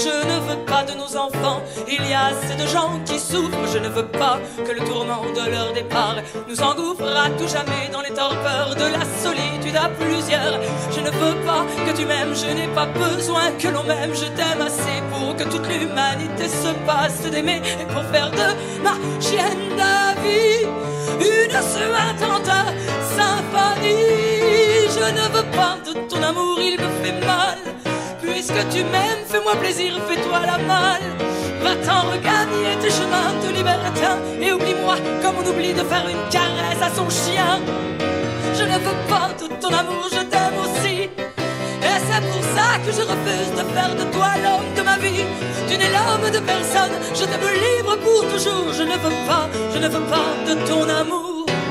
Je ne veux pas de nos enfants, il y a assez de gens qui souffrent. Je ne veux pas que le tourment de leur départ nous engouffre à tout jamais dans les torpeurs de la solitude à plusieurs. Je ne veux pas que tu m'aimes, je n'ai pas besoin que l'on m'aime. Je t'aime assez pour que toute l'humanité se passe d'aimer et pour faire de ma chienne de vie une suintante symphonie. Je ne veux pas de ton amour, il me fait mal. Puisque tu m'aimes, fais-moi plaisir, fais-toi la malle. Va-t'en regagner tes chemins de libertin et oublie-moi comme on oublie de faire une caresse à son chien. Je ne veux pas de ton amour, je t'aime aussi. Et c'est pour ça que je refuse de faire de toi l'homme de ma vie. Tu n'es l'homme de personne, je t'aime libre pour toujours. Je ne veux pas de ton amour.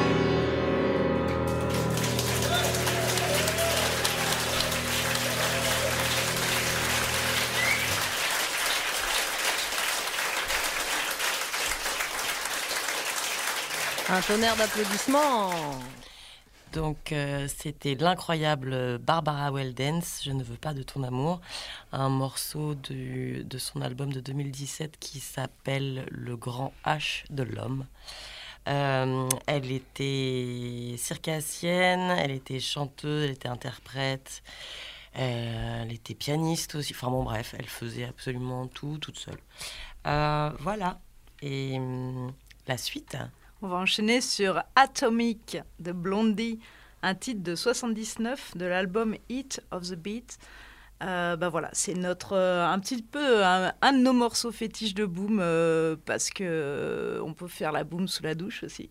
Un tonnerre d'applaudissements. Donc c'était l'incroyable Barbara Weldens, Je ne veux pas de ton amour, un morceau de son album de 2017 qui s'appelle Le Grand H de l'Homme. Elle était circassienne, elle était chanteuse, elle était interprète, elle était pianiste aussi. Enfin bon bref, elle faisait absolument tout toute seule. Voilà. Et la suite. On va enchaîner sur Atomic de Blondie, un titre de 79 de l'album Heat of the Beat. Voilà, c'est notre un petit peu un de nos morceaux fétiches de boom parce que on peut faire la boom sous la douche aussi.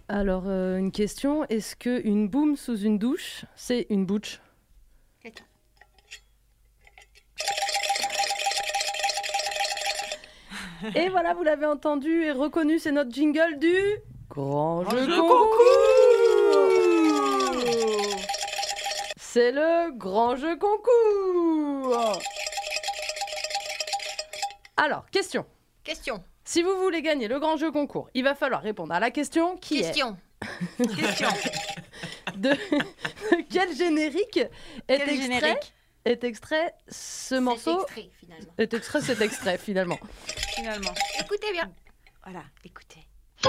Alors, une question. Est-ce qu'une boum sous une douche, c'est une bouche? Et voilà, vous l'avez entendu et reconnu, c'est notre jingle du Grand Jeu Concours. C'est le Grand Jeu Concours. Alors, question. Si vous voulez gagner le Grand Jeu Concours, il va falloir répondre à la question qui est... De quel générique est extrait ce morceau? Est extrait cet extrait, finalement. Écoutez bien. Voilà, écoutez.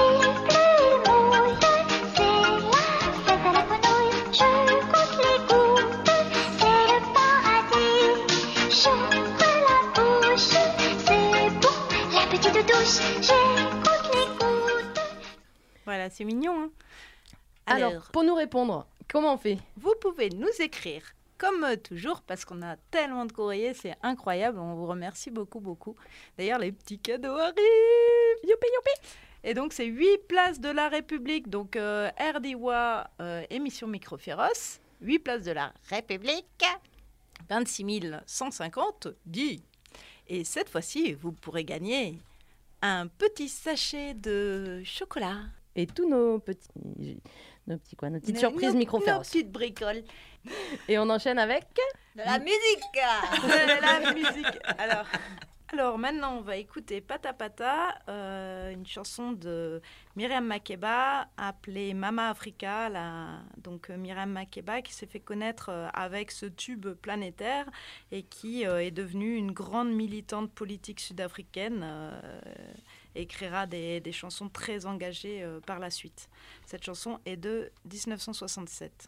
Voilà, c'est mignon. Hein. Alors, pour nous répondre, comment on fait? Vous pouvez nous écrire comme toujours, parce qu'on a tellement de courriers, c'est incroyable. On vous remercie beaucoup, beaucoup. D'ailleurs, les petits cadeaux arrivent. Youpi, youpi. Et donc, c'est 8 places de la République. Donc, RDIWA, émission Micro-Féroce. 8 places de la République. 26 150, dit. Et cette fois-ci, vous pourrez gagner un petit sachet de chocolat. Et tous nos petites surprises Micro-Féroce. Nos petites bricoles. Et on enchaîne avec de la musique. De la musique. Alors maintenant, on va écouter Pata Pata, une chanson de Myriam Makeba appelée Mama Africa. Donc Myriam Makeba qui s'est fait connaître avec ce tube planétaire et qui est devenue une grande militante politique sud-africaine. Écrira des chansons très engagées par la suite. Cette chanson est de 1967.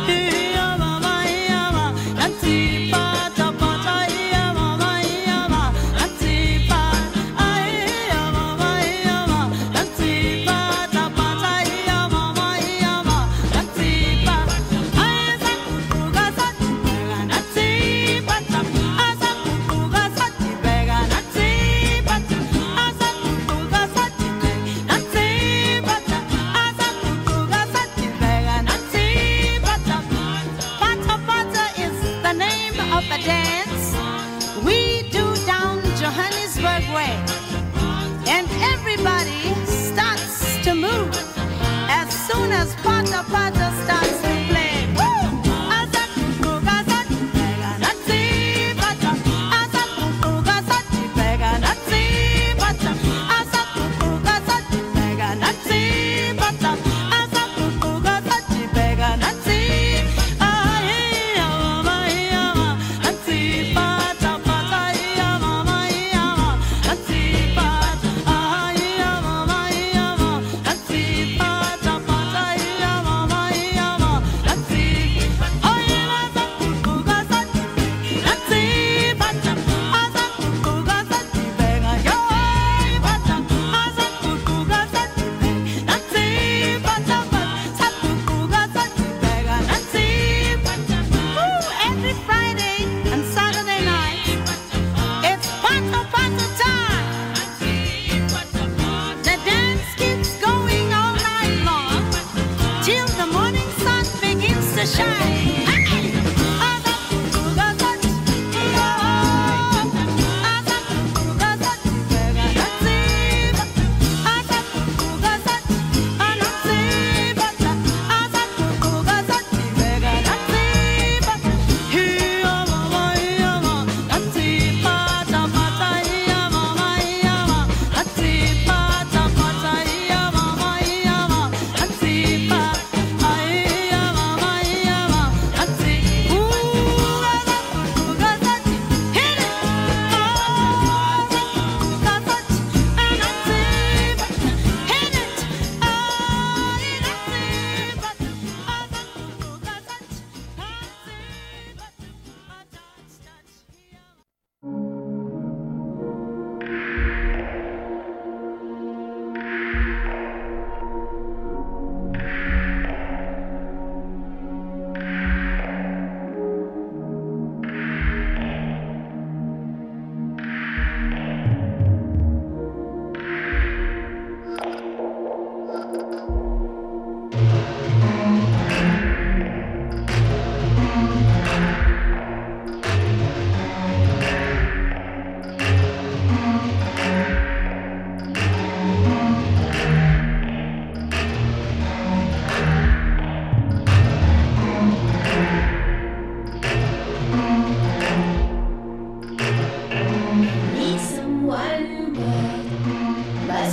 Mama,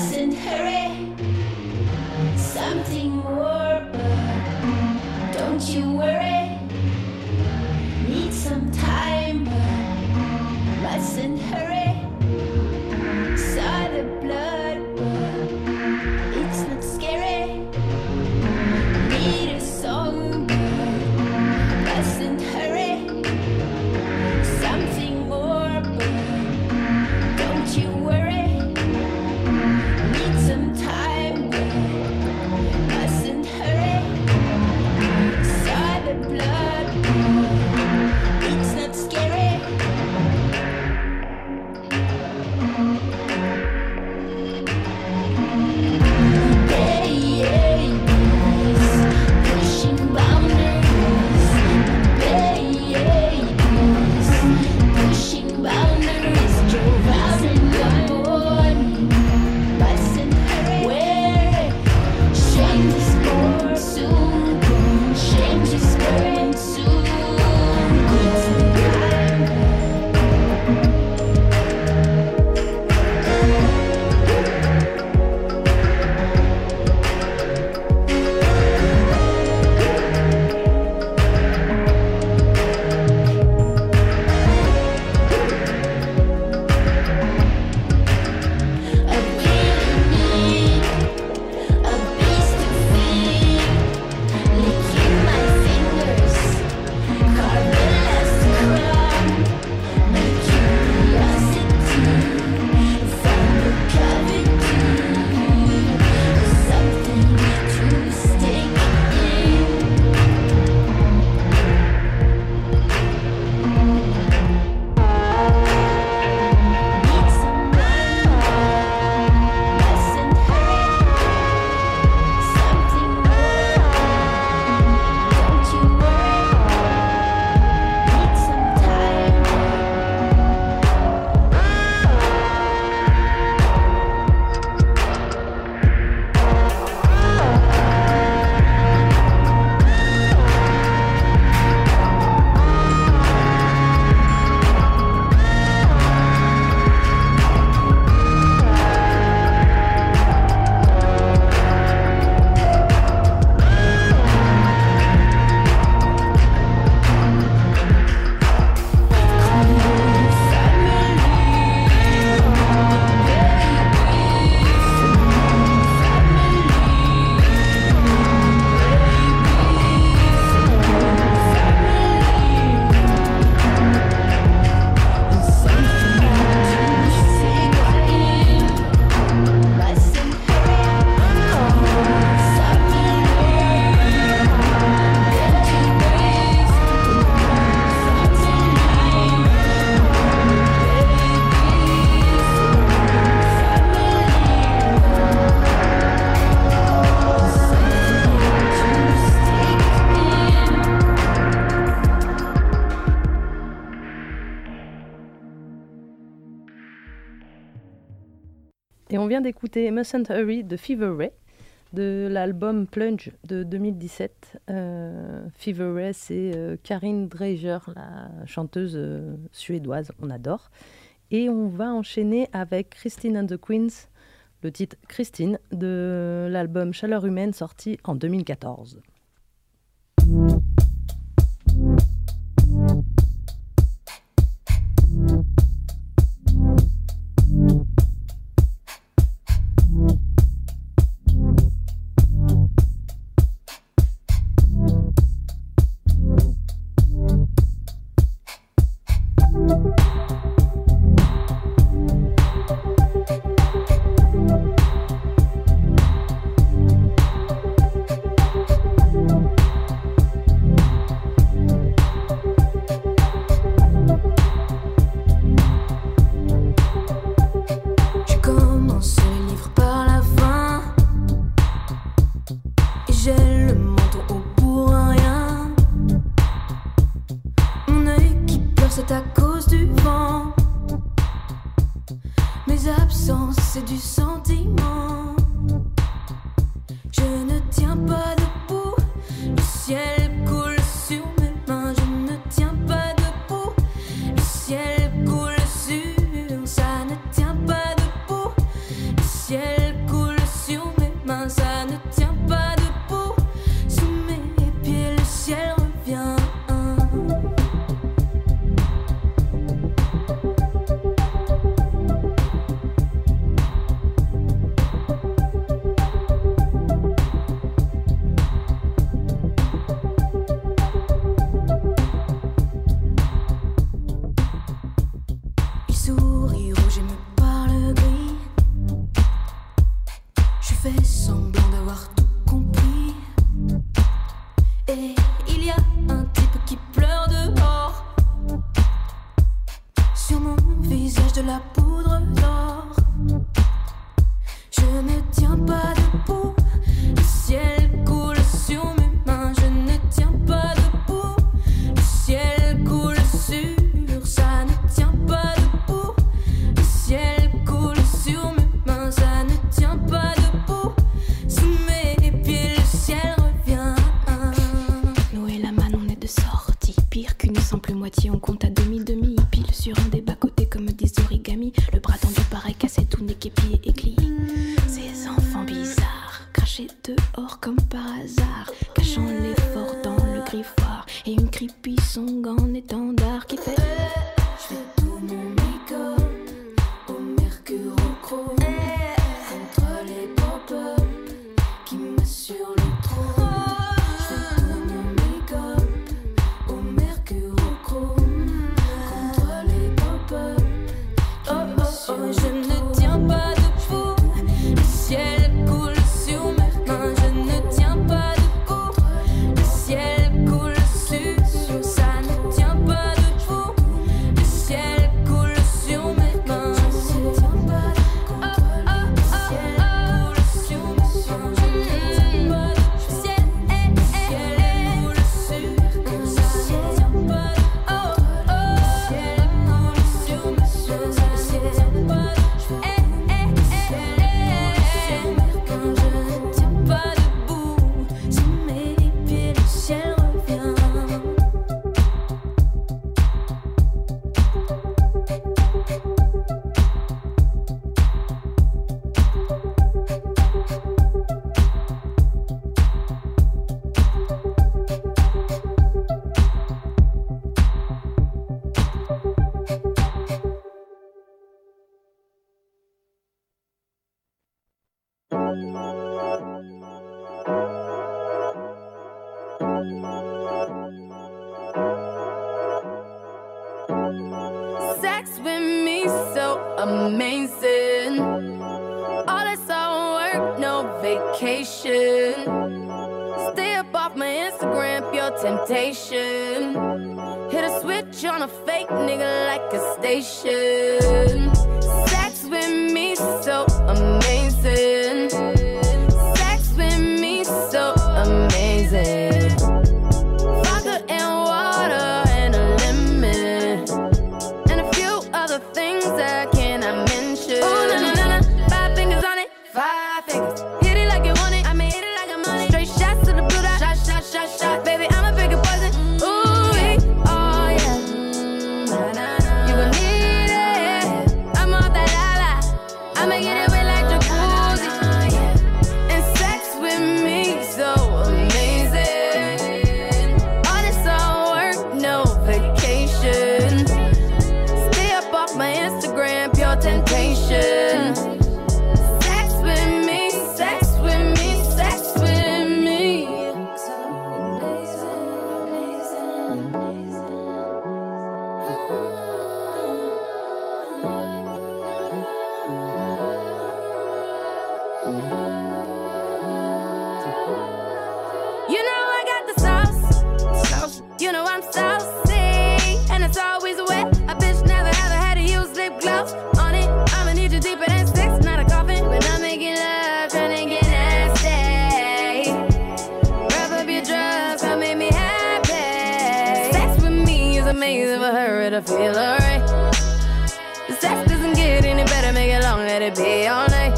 Mustn't hurry. Something more, but don't you worry. Need some time, but mustn't hurry. Saw the blood, but it's not scary. Need a song, but mustn't hurry. Something more, but don't you worry. Need some time, but mustn't hurry. Saw the blood, but it's not scary. Pushing boundaries, pushing boundaries, drove out in the morning. Mustn't hurry. Where change is born soon, change is born soon. Need some time. I really need a beast to feed, licking my fingers, carve the last crumb. My curiosity found a cavity, something to stick in. Need someone, mustn't hurry. Something more, don't you worry. Need some time. Et on vient d'écouter Mustn't Hurry de Fever Ray, de l'album Plunge de 2017. Fever Ray, c'est Karin Dreijer, la chanteuse suédoise, on adore. Et on va enchaîner avec Christine and the Queens, le titre Christine, de l'album Chaleur humaine sorti en 2014. fait semblant d'avoir tout compris. Et il y a un type qui pleure dehors. Sur mon visage de la poudre d'or. Je ne tiens pas debout. Le ciel coule sur mes mains. Je ne tiens pas debout. Le ciel coule sur. Ça ne tient pas debout. Le ciel coule sur mes mains. Ça ne tient pas debout. Sous mes pieds le ciel revient. Nous et la man on est de sortie. Pire qu'une simple moitié. On compte à demi-demi. Pile sur un des bas-côtés comme des origamis. Le bras tendu pareil cassé tout n'est qu'épié et glis. Ces enfants bizarres crachés dehors comme par hasard, cachant l'effort dans le griffoir. Et une creepy song en étendard qui fait je fais tout mon make-up au mercurochrome contre les pop-up qui m'assurent le trône. Je fais tout mon make-up au mercurochrome contre les pop-up qui m'assurent le trône. Je ne tiens pas debout. Le ciel coule sur mes mains. Je ne tiens pas debout. Le ciel coule sur. Ça ne tient pas debout. Le ciel coule sur mes mains. Je ne tiens pas debout. Le ciel coule sur mes mains. Je ne tiens pas debout. Le ciel coule sur. Ça ne tient pas debout. Le ciel coule sur mes mains. Je ne tiens pas debout. Sous mes pieds le ciel revient. Sex with me so amazing. All this all work, no vacation. Stay up off my Instagram, pure temptation. Hit a switch on a fake nigga like a station. Sex with me so amazing. Sex with me so amazing. Vodka and water and a lemon. And a few other things that I cannot mention. Ooh, na na na na, 5 fingers on it, 5 fingers. Hit it like you want it, I mean hit it like I'm on it. Straight shots to the blue dot, shot, shot, shot, shot. Baby, I'm a bigger poison. Ooh, oh yeah. You gon' need it. I'm off that lava. I'm making it wet like jacuzzi. And sex with me so amazing. All this all work, no vacation. Stay up off my Instagram, pure temptation. Sex with me, sex with me, sex with me. You know I got the sauce. You know I'm saucy, and it's always wet. A bitch never ever had to use lip gloss on it. I'ma need you deeper than sex, not a coffin. When I'm making love, tryna get nasty. Wrap up your drugs, come make me happy. Sex with me is amazing for her to feel alright. The sex doesn't get any better, make it long, let it be all night.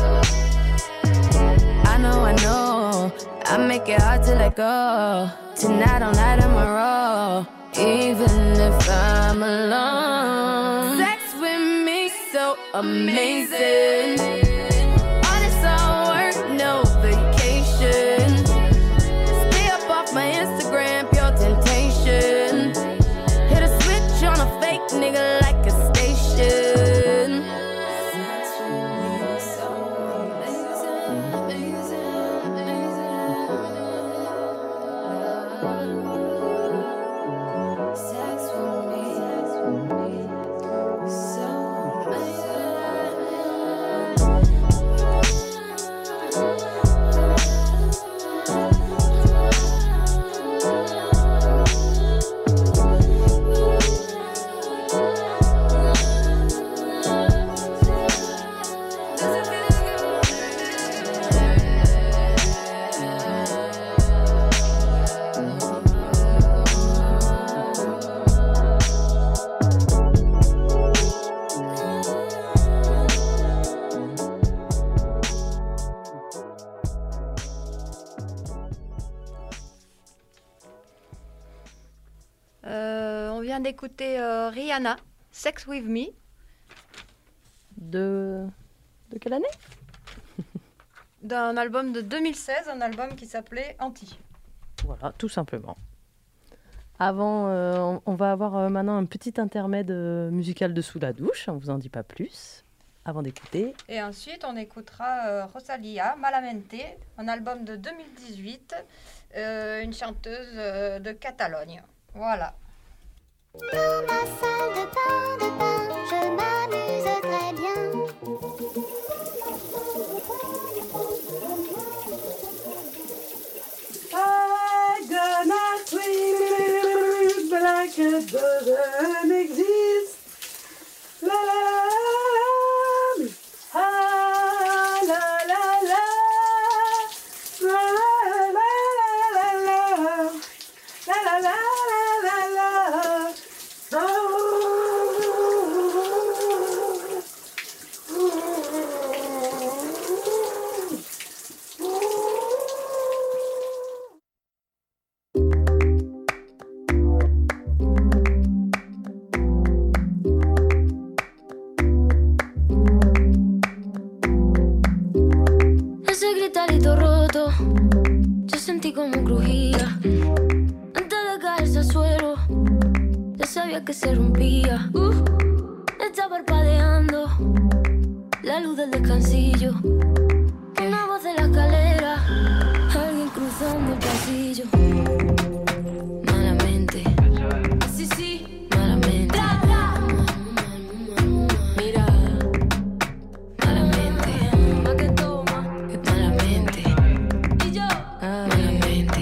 I know, I make it hard to let go. Tonight all night tomorrow, even if I'm alone. Sex with me so amazing. All this all work, no vacation. Stay up off my Instagram, pure temptation. Hit a switch on a fake nigga like a station. Sex with me so amazing. vient d'écouter Rihanna, Sex With Me. De quelle année? D'un album de 2016, un album qui s'appelait Anti. Voilà, tout simplement. Avant, on va avoir maintenant un petit intermède musical de Sous la douche, on vous en dit pas plus, avant d'écouter. Et ensuite, on écoutera Rosalia, Malamente, un album de 2018, une chanteuse de Catalogne. Voilà. Dans ma salle de bain, je m'amuse très bien. I gonna swim like it doesn't exist. La la la la la la la la la la la la la la la. Ese cristalito roto, yo sentí como crujía. Antes de caerse al suelo, ya sabía que se rompía. Está parpadeando la luz del descansillo. Una voz de la escalera, alguien cruzando el pasillo. Malamente, sí, sí, malamente. Mira, malamente, pa' que toma, que malamente. Y yo, malamente.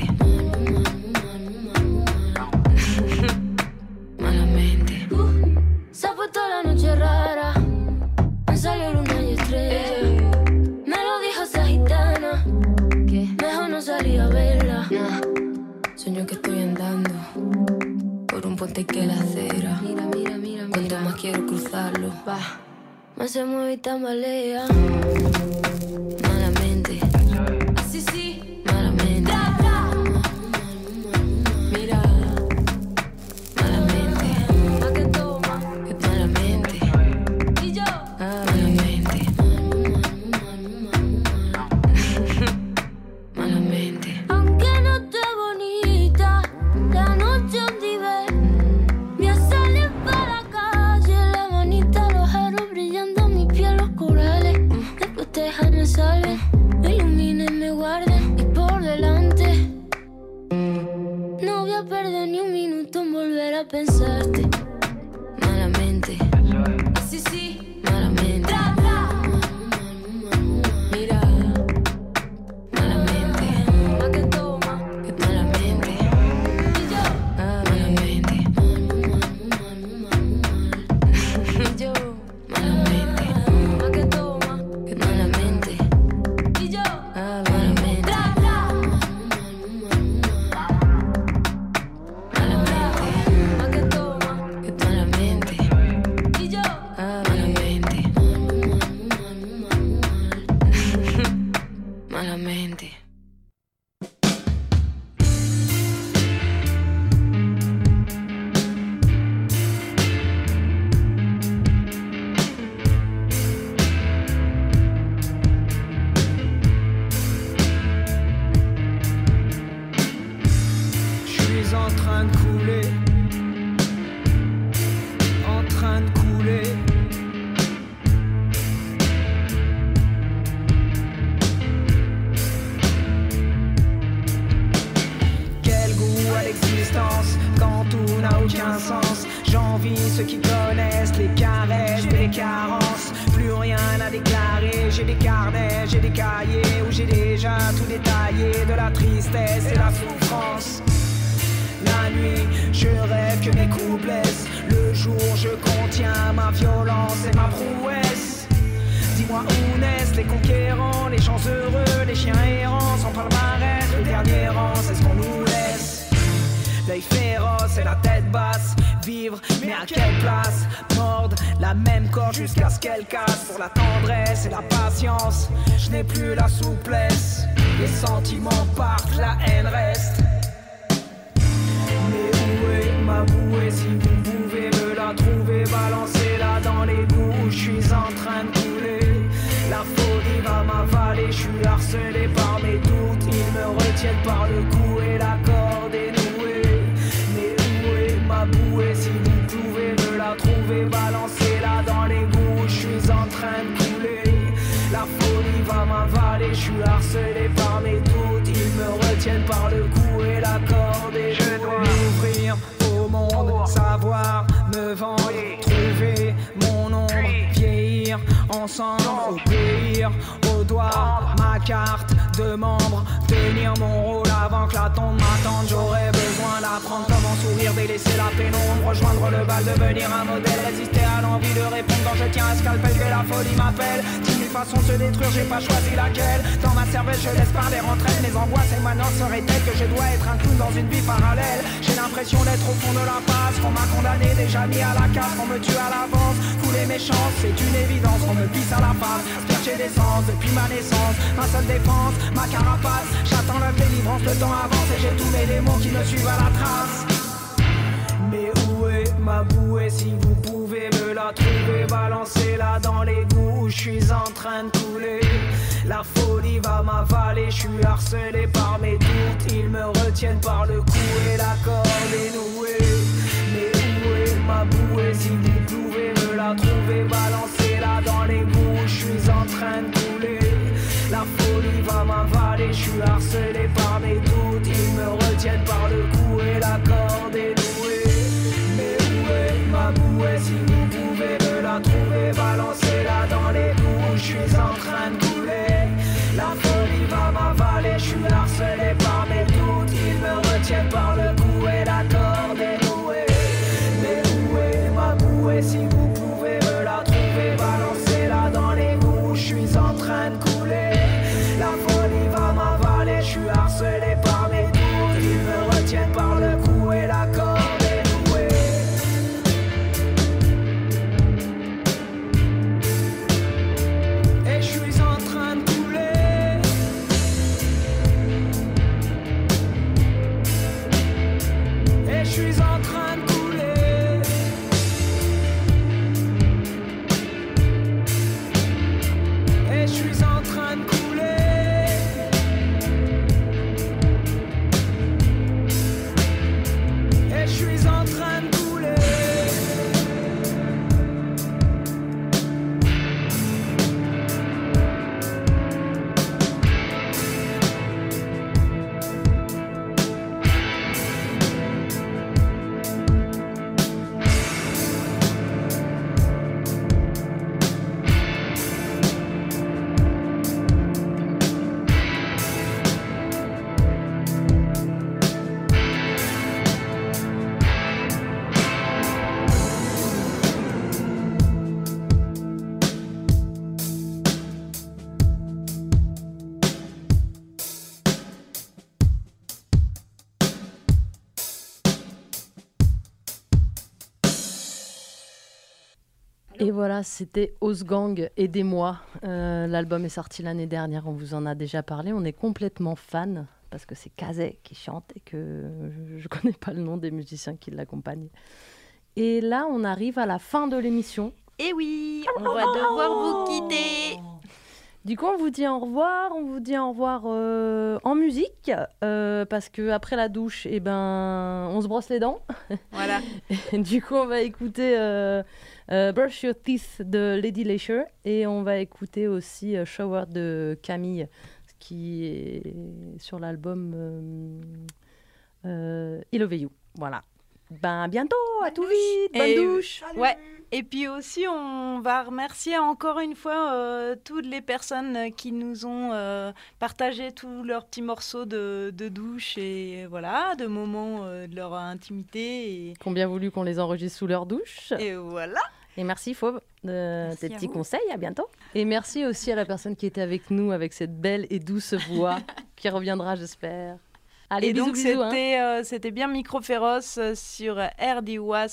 Malamente. Se ha puesto la noche rara, me salió luna y estrella. Me lo dijo esa gitana, que mejor no salí a verla. Sueño que estoy andando por un puente que la acera. Mira, mira, mira, cuanto más quiero cruzarlo, más se mueve y tambalea. Malamente, sí, sí, malamente. Mira, malamente, pa' que toma, que malamente. Y yo, malamente. Malamente. Aunque no esté bonita, la noche donde ve, voy a salir para la calle, la manita, los aros brillando, mi piel, los corales. Después déjame salven, me iluminen, me guarden y por delante. No voy a perder ni un minuto en volver a pensarte. Malamente, sí, sí, malamente. Mira, malamente, pa' que toma, que malamente. Y yo, malamente. Y yo, malamente, pa' que toma, que malamente. Y yo, malamente. Malamente, pa' que toma, que malamente. Y yo, malamente. Malamente. Je suis en train de couler, en train de couler. Quel goût à l'existence quand tout n'a aucun sens. J'envie ceux qui connaissent les caresses et les carences. Plus rien à déclarer, j'ai des carnets, j'ai des cahiers où j'ai déjà tout détaillé de la tristesse et la souffrance. La nuit, je rêve que mes coups blessent. Le jour, je contiens ma violence et ma prouesse. Dis-moi où naissent les conquérants, les gens heureux, les chiens errants, sans palmarès, le dernier rang, c'est ce qu'on nous laisse. L'œil féroce et la tête basse, vivre, mais à quelle place? Mordre la même corde jusqu'à ce qu'elle casse. Pour la tendresse et la patience, je n'ai plus la souplesse. Les sentiments partent, la haine reste. Mais où est ma bouée si vous harcelé par mes doutes. Ils me retiennent par le cou et la corde est nouée. Mais où est ma bouée? Si vous pouvez me la trouver, balancez-la dans l'égout. Je suis en train de couler. La folie va m'avaler. Je suis harcelé par mes doutes. Ils me retiennent par le cou et la corde est nouée. Je dois m'ouvrir au monde, savoir me vendre, trouver mon ombre, vieillir ensemble, obéir au doigt, ma carte de membre, tenir mon rôle avant que la tombe m'attende. J'aurais besoin d'apprendre comment sourire, délaisser la pénombre, rejoindre le bal, devenir un modèle, résister à l'envie de répondre quand je tiens un scalpel, que la folie m'appelle. 10 000 façons de se détruire, j'ai pas choisi laquelle. Dans ma cervelle, je laisse parler entre elles mes angoisses et maintenant serait-elle que je dois être un clown dans une vie parallèle. J'ai l'impression d'être au fond de la passe, qu'on m'a condamné, déjà mis à la case, qu'on me tue à l'avance. Couler mes chances, c'est une évidence, qu'on me pisse à la face. Chercher d'essence depuis ma naissance, ma seule défense, ma carapace. J'attends la délivrance, le temps avance et j'ai tous mes démons qui me suivent à la trace. Mais où est ma bouée? Si vous pouvez me la trouver, balancez-la dans l'égout. Je suis en train de couler. La folie va m'avaler. Je suis harcelé par mes doutes. Ils me retiennent par le cou et la corde est nouée. Mais où est ma bouée? Si vous pouvez me la trouver, balancez-la dans l'égout. Je suis en train de couler. La folie va m'avaler. Je suis harcelé par mes doutes. Ils me retiennent par le cou et la corde est nouée. Mais où est ma bouée? Si vous pouvez me la trouver, balancez-la dans l'égout. Je suis en train de couler. La folie va m'avaler. Je suis harcelé par mes doutes. Ils me retiennent par le cou et la corde est nouée. Mais où est ma bouée? Si vous pouvez me la trouver, balancez-la dans l'égout. Je suis en train de couler. La folie va m'avaler. Je suis harcelé par mes doutes. Ils me retiennent par le cou et la corde est nouée. Et je suis en train de couler. Et je suis en train de couler. Et je suis en train de couler. Et je suis en train de couler. Et voilà, c'était Ozgang, Aidez-moi. L'album est sorti l'année dernière, on vous en a déjà parlé. On est complètement fan parce que c'est Kazé qui chante et que je ne connais pas le nom des musiciens qui l'accompagnent. Et là, on arrive à la fin de l'émission. Et oui, on va devoir vous quitter. Du coup, on vous dit au revoir. On vous dit au revoir en musique parce qu'après la douche, eh ben, on se brosse les dents. Voilà. Du coup, on va écouter Brush Your Teeth de Lady Leisure et on va écouter aussi Shower de Camille qui est sur l'album I Love You. Voilà. Ben, à bientôt, à tout vite, bonne douche. Ouais. Et puis aussi, on va remercier encore une fois toutes les personnes qui nous ont partagé tous leurs petits morceaux de douche et voilà, de moments de leur intimité. Qui ont bien voulu qu'on les enregistre sous leur douche. Et voilà. Et merci Fauve de tes petits conseils, à bientôt. Et merci aussi à la personne qui était avec nous avec cette belle et douce voix qui reviendra, j'espère. Allez, et bisous, donc bisous, c'était bien Micro Féroce sur RDIWA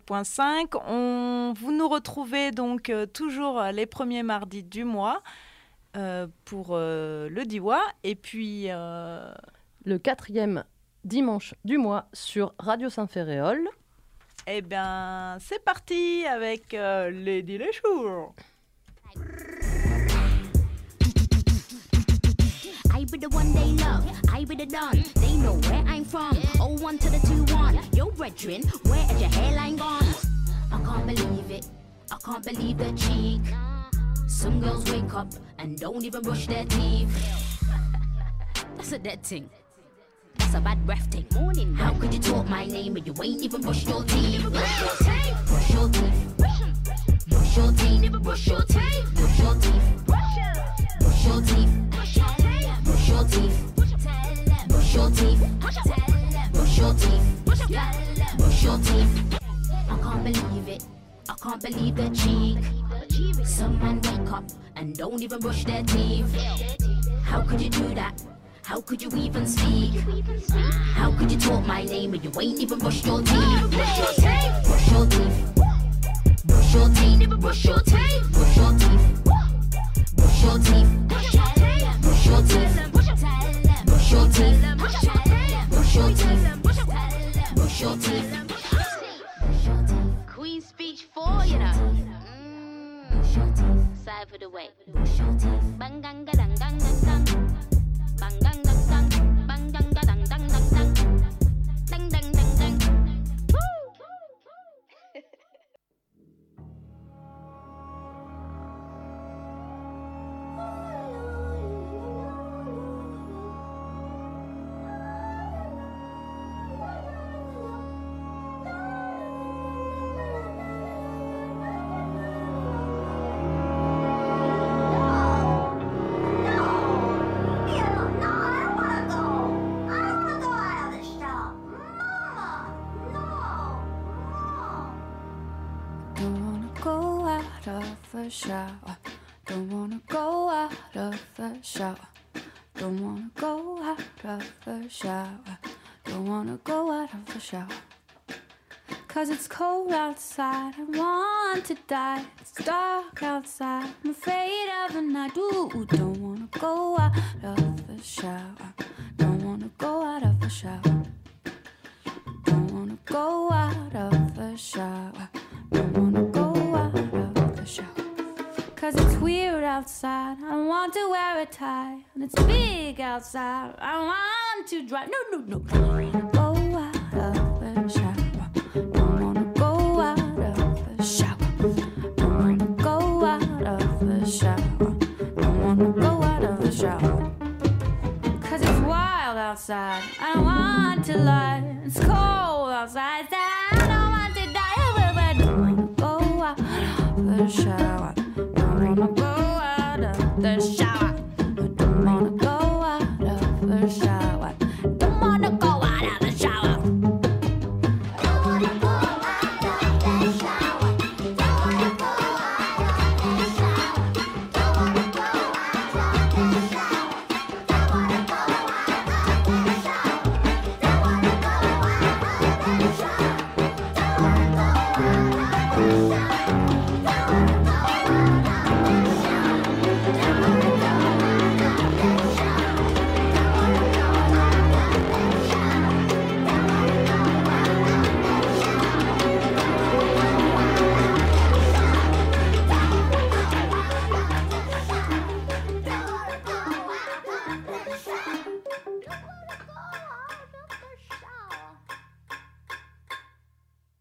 107.5. Vous nous retrouvez donc toujours les premiers mardis du mois pour le Diwa et puis le 4e dimanche du mois sur Radio Saint-Ferréol. Eh bien, c'est parti avec Lady Leisure. be the one they love. I be the done. They know where I'm from. 01 to the 21. Yo, brethren, where is your hairline gone? I can't believe it. I can't believe the cheek. Some girls wake up and don't even brush their teeth. That's a dead thing. That's a bad breath thing. Morning. How could you talk my name when you ain't even brush your teeth? Brush your teeth. Brush your teeth. Brush your teeth. Never brush your teeth. Brush your teeth. Brush your teeth. Brush your teeth. Brush your teeth. Brush your teeth. Brush your teeth. Brush your teeth. I can't believe it. I can't believe the cheek. Some man wake up and don't even brush their teeth. How could you do that? How could you even speak? How could you talk my name when you ain't even brushed your teeth? Brush your teeth. Brush your teeth. Brush your teeth. Never brush your teeth. Brush your teeth. Brush your teeth. Brush your teeth. Brush your teeth. Brush your teeth. Brush your teeth. Brush your teeth. Queen speech for you know. Side for the way. Bang gang gang gang gang. Bang gang gang gang. Bang gang gang gang gang gang. Dang dang dang dang. Woo! Shower. Don't wanna go out of the shower. Don't wanna go out of the shower. Don't wanna go out of the shower. 'Cause it's cold outside, I want to die. It's dark outside, I'm afraid of the night. Ooh, don't wanna go out of the shower. Don't wanna go out of the shower. Don't wanna go out of the shower. Don't wanna go out of the shower. 'Cause it's weird outside, I want to wear a tie. And it's big outside, I want to drive. No, no, no. Don't wanna go out of the shower. Don't wanna go out of the shower. Don't wanna go out of the shower. Don't wanna go out of the shower. 'Cause it's wild outside, I don't want to lie. It's cold outside, I don't want to die. Don't wanna go out of the shower. Don't wanna go out of the shower.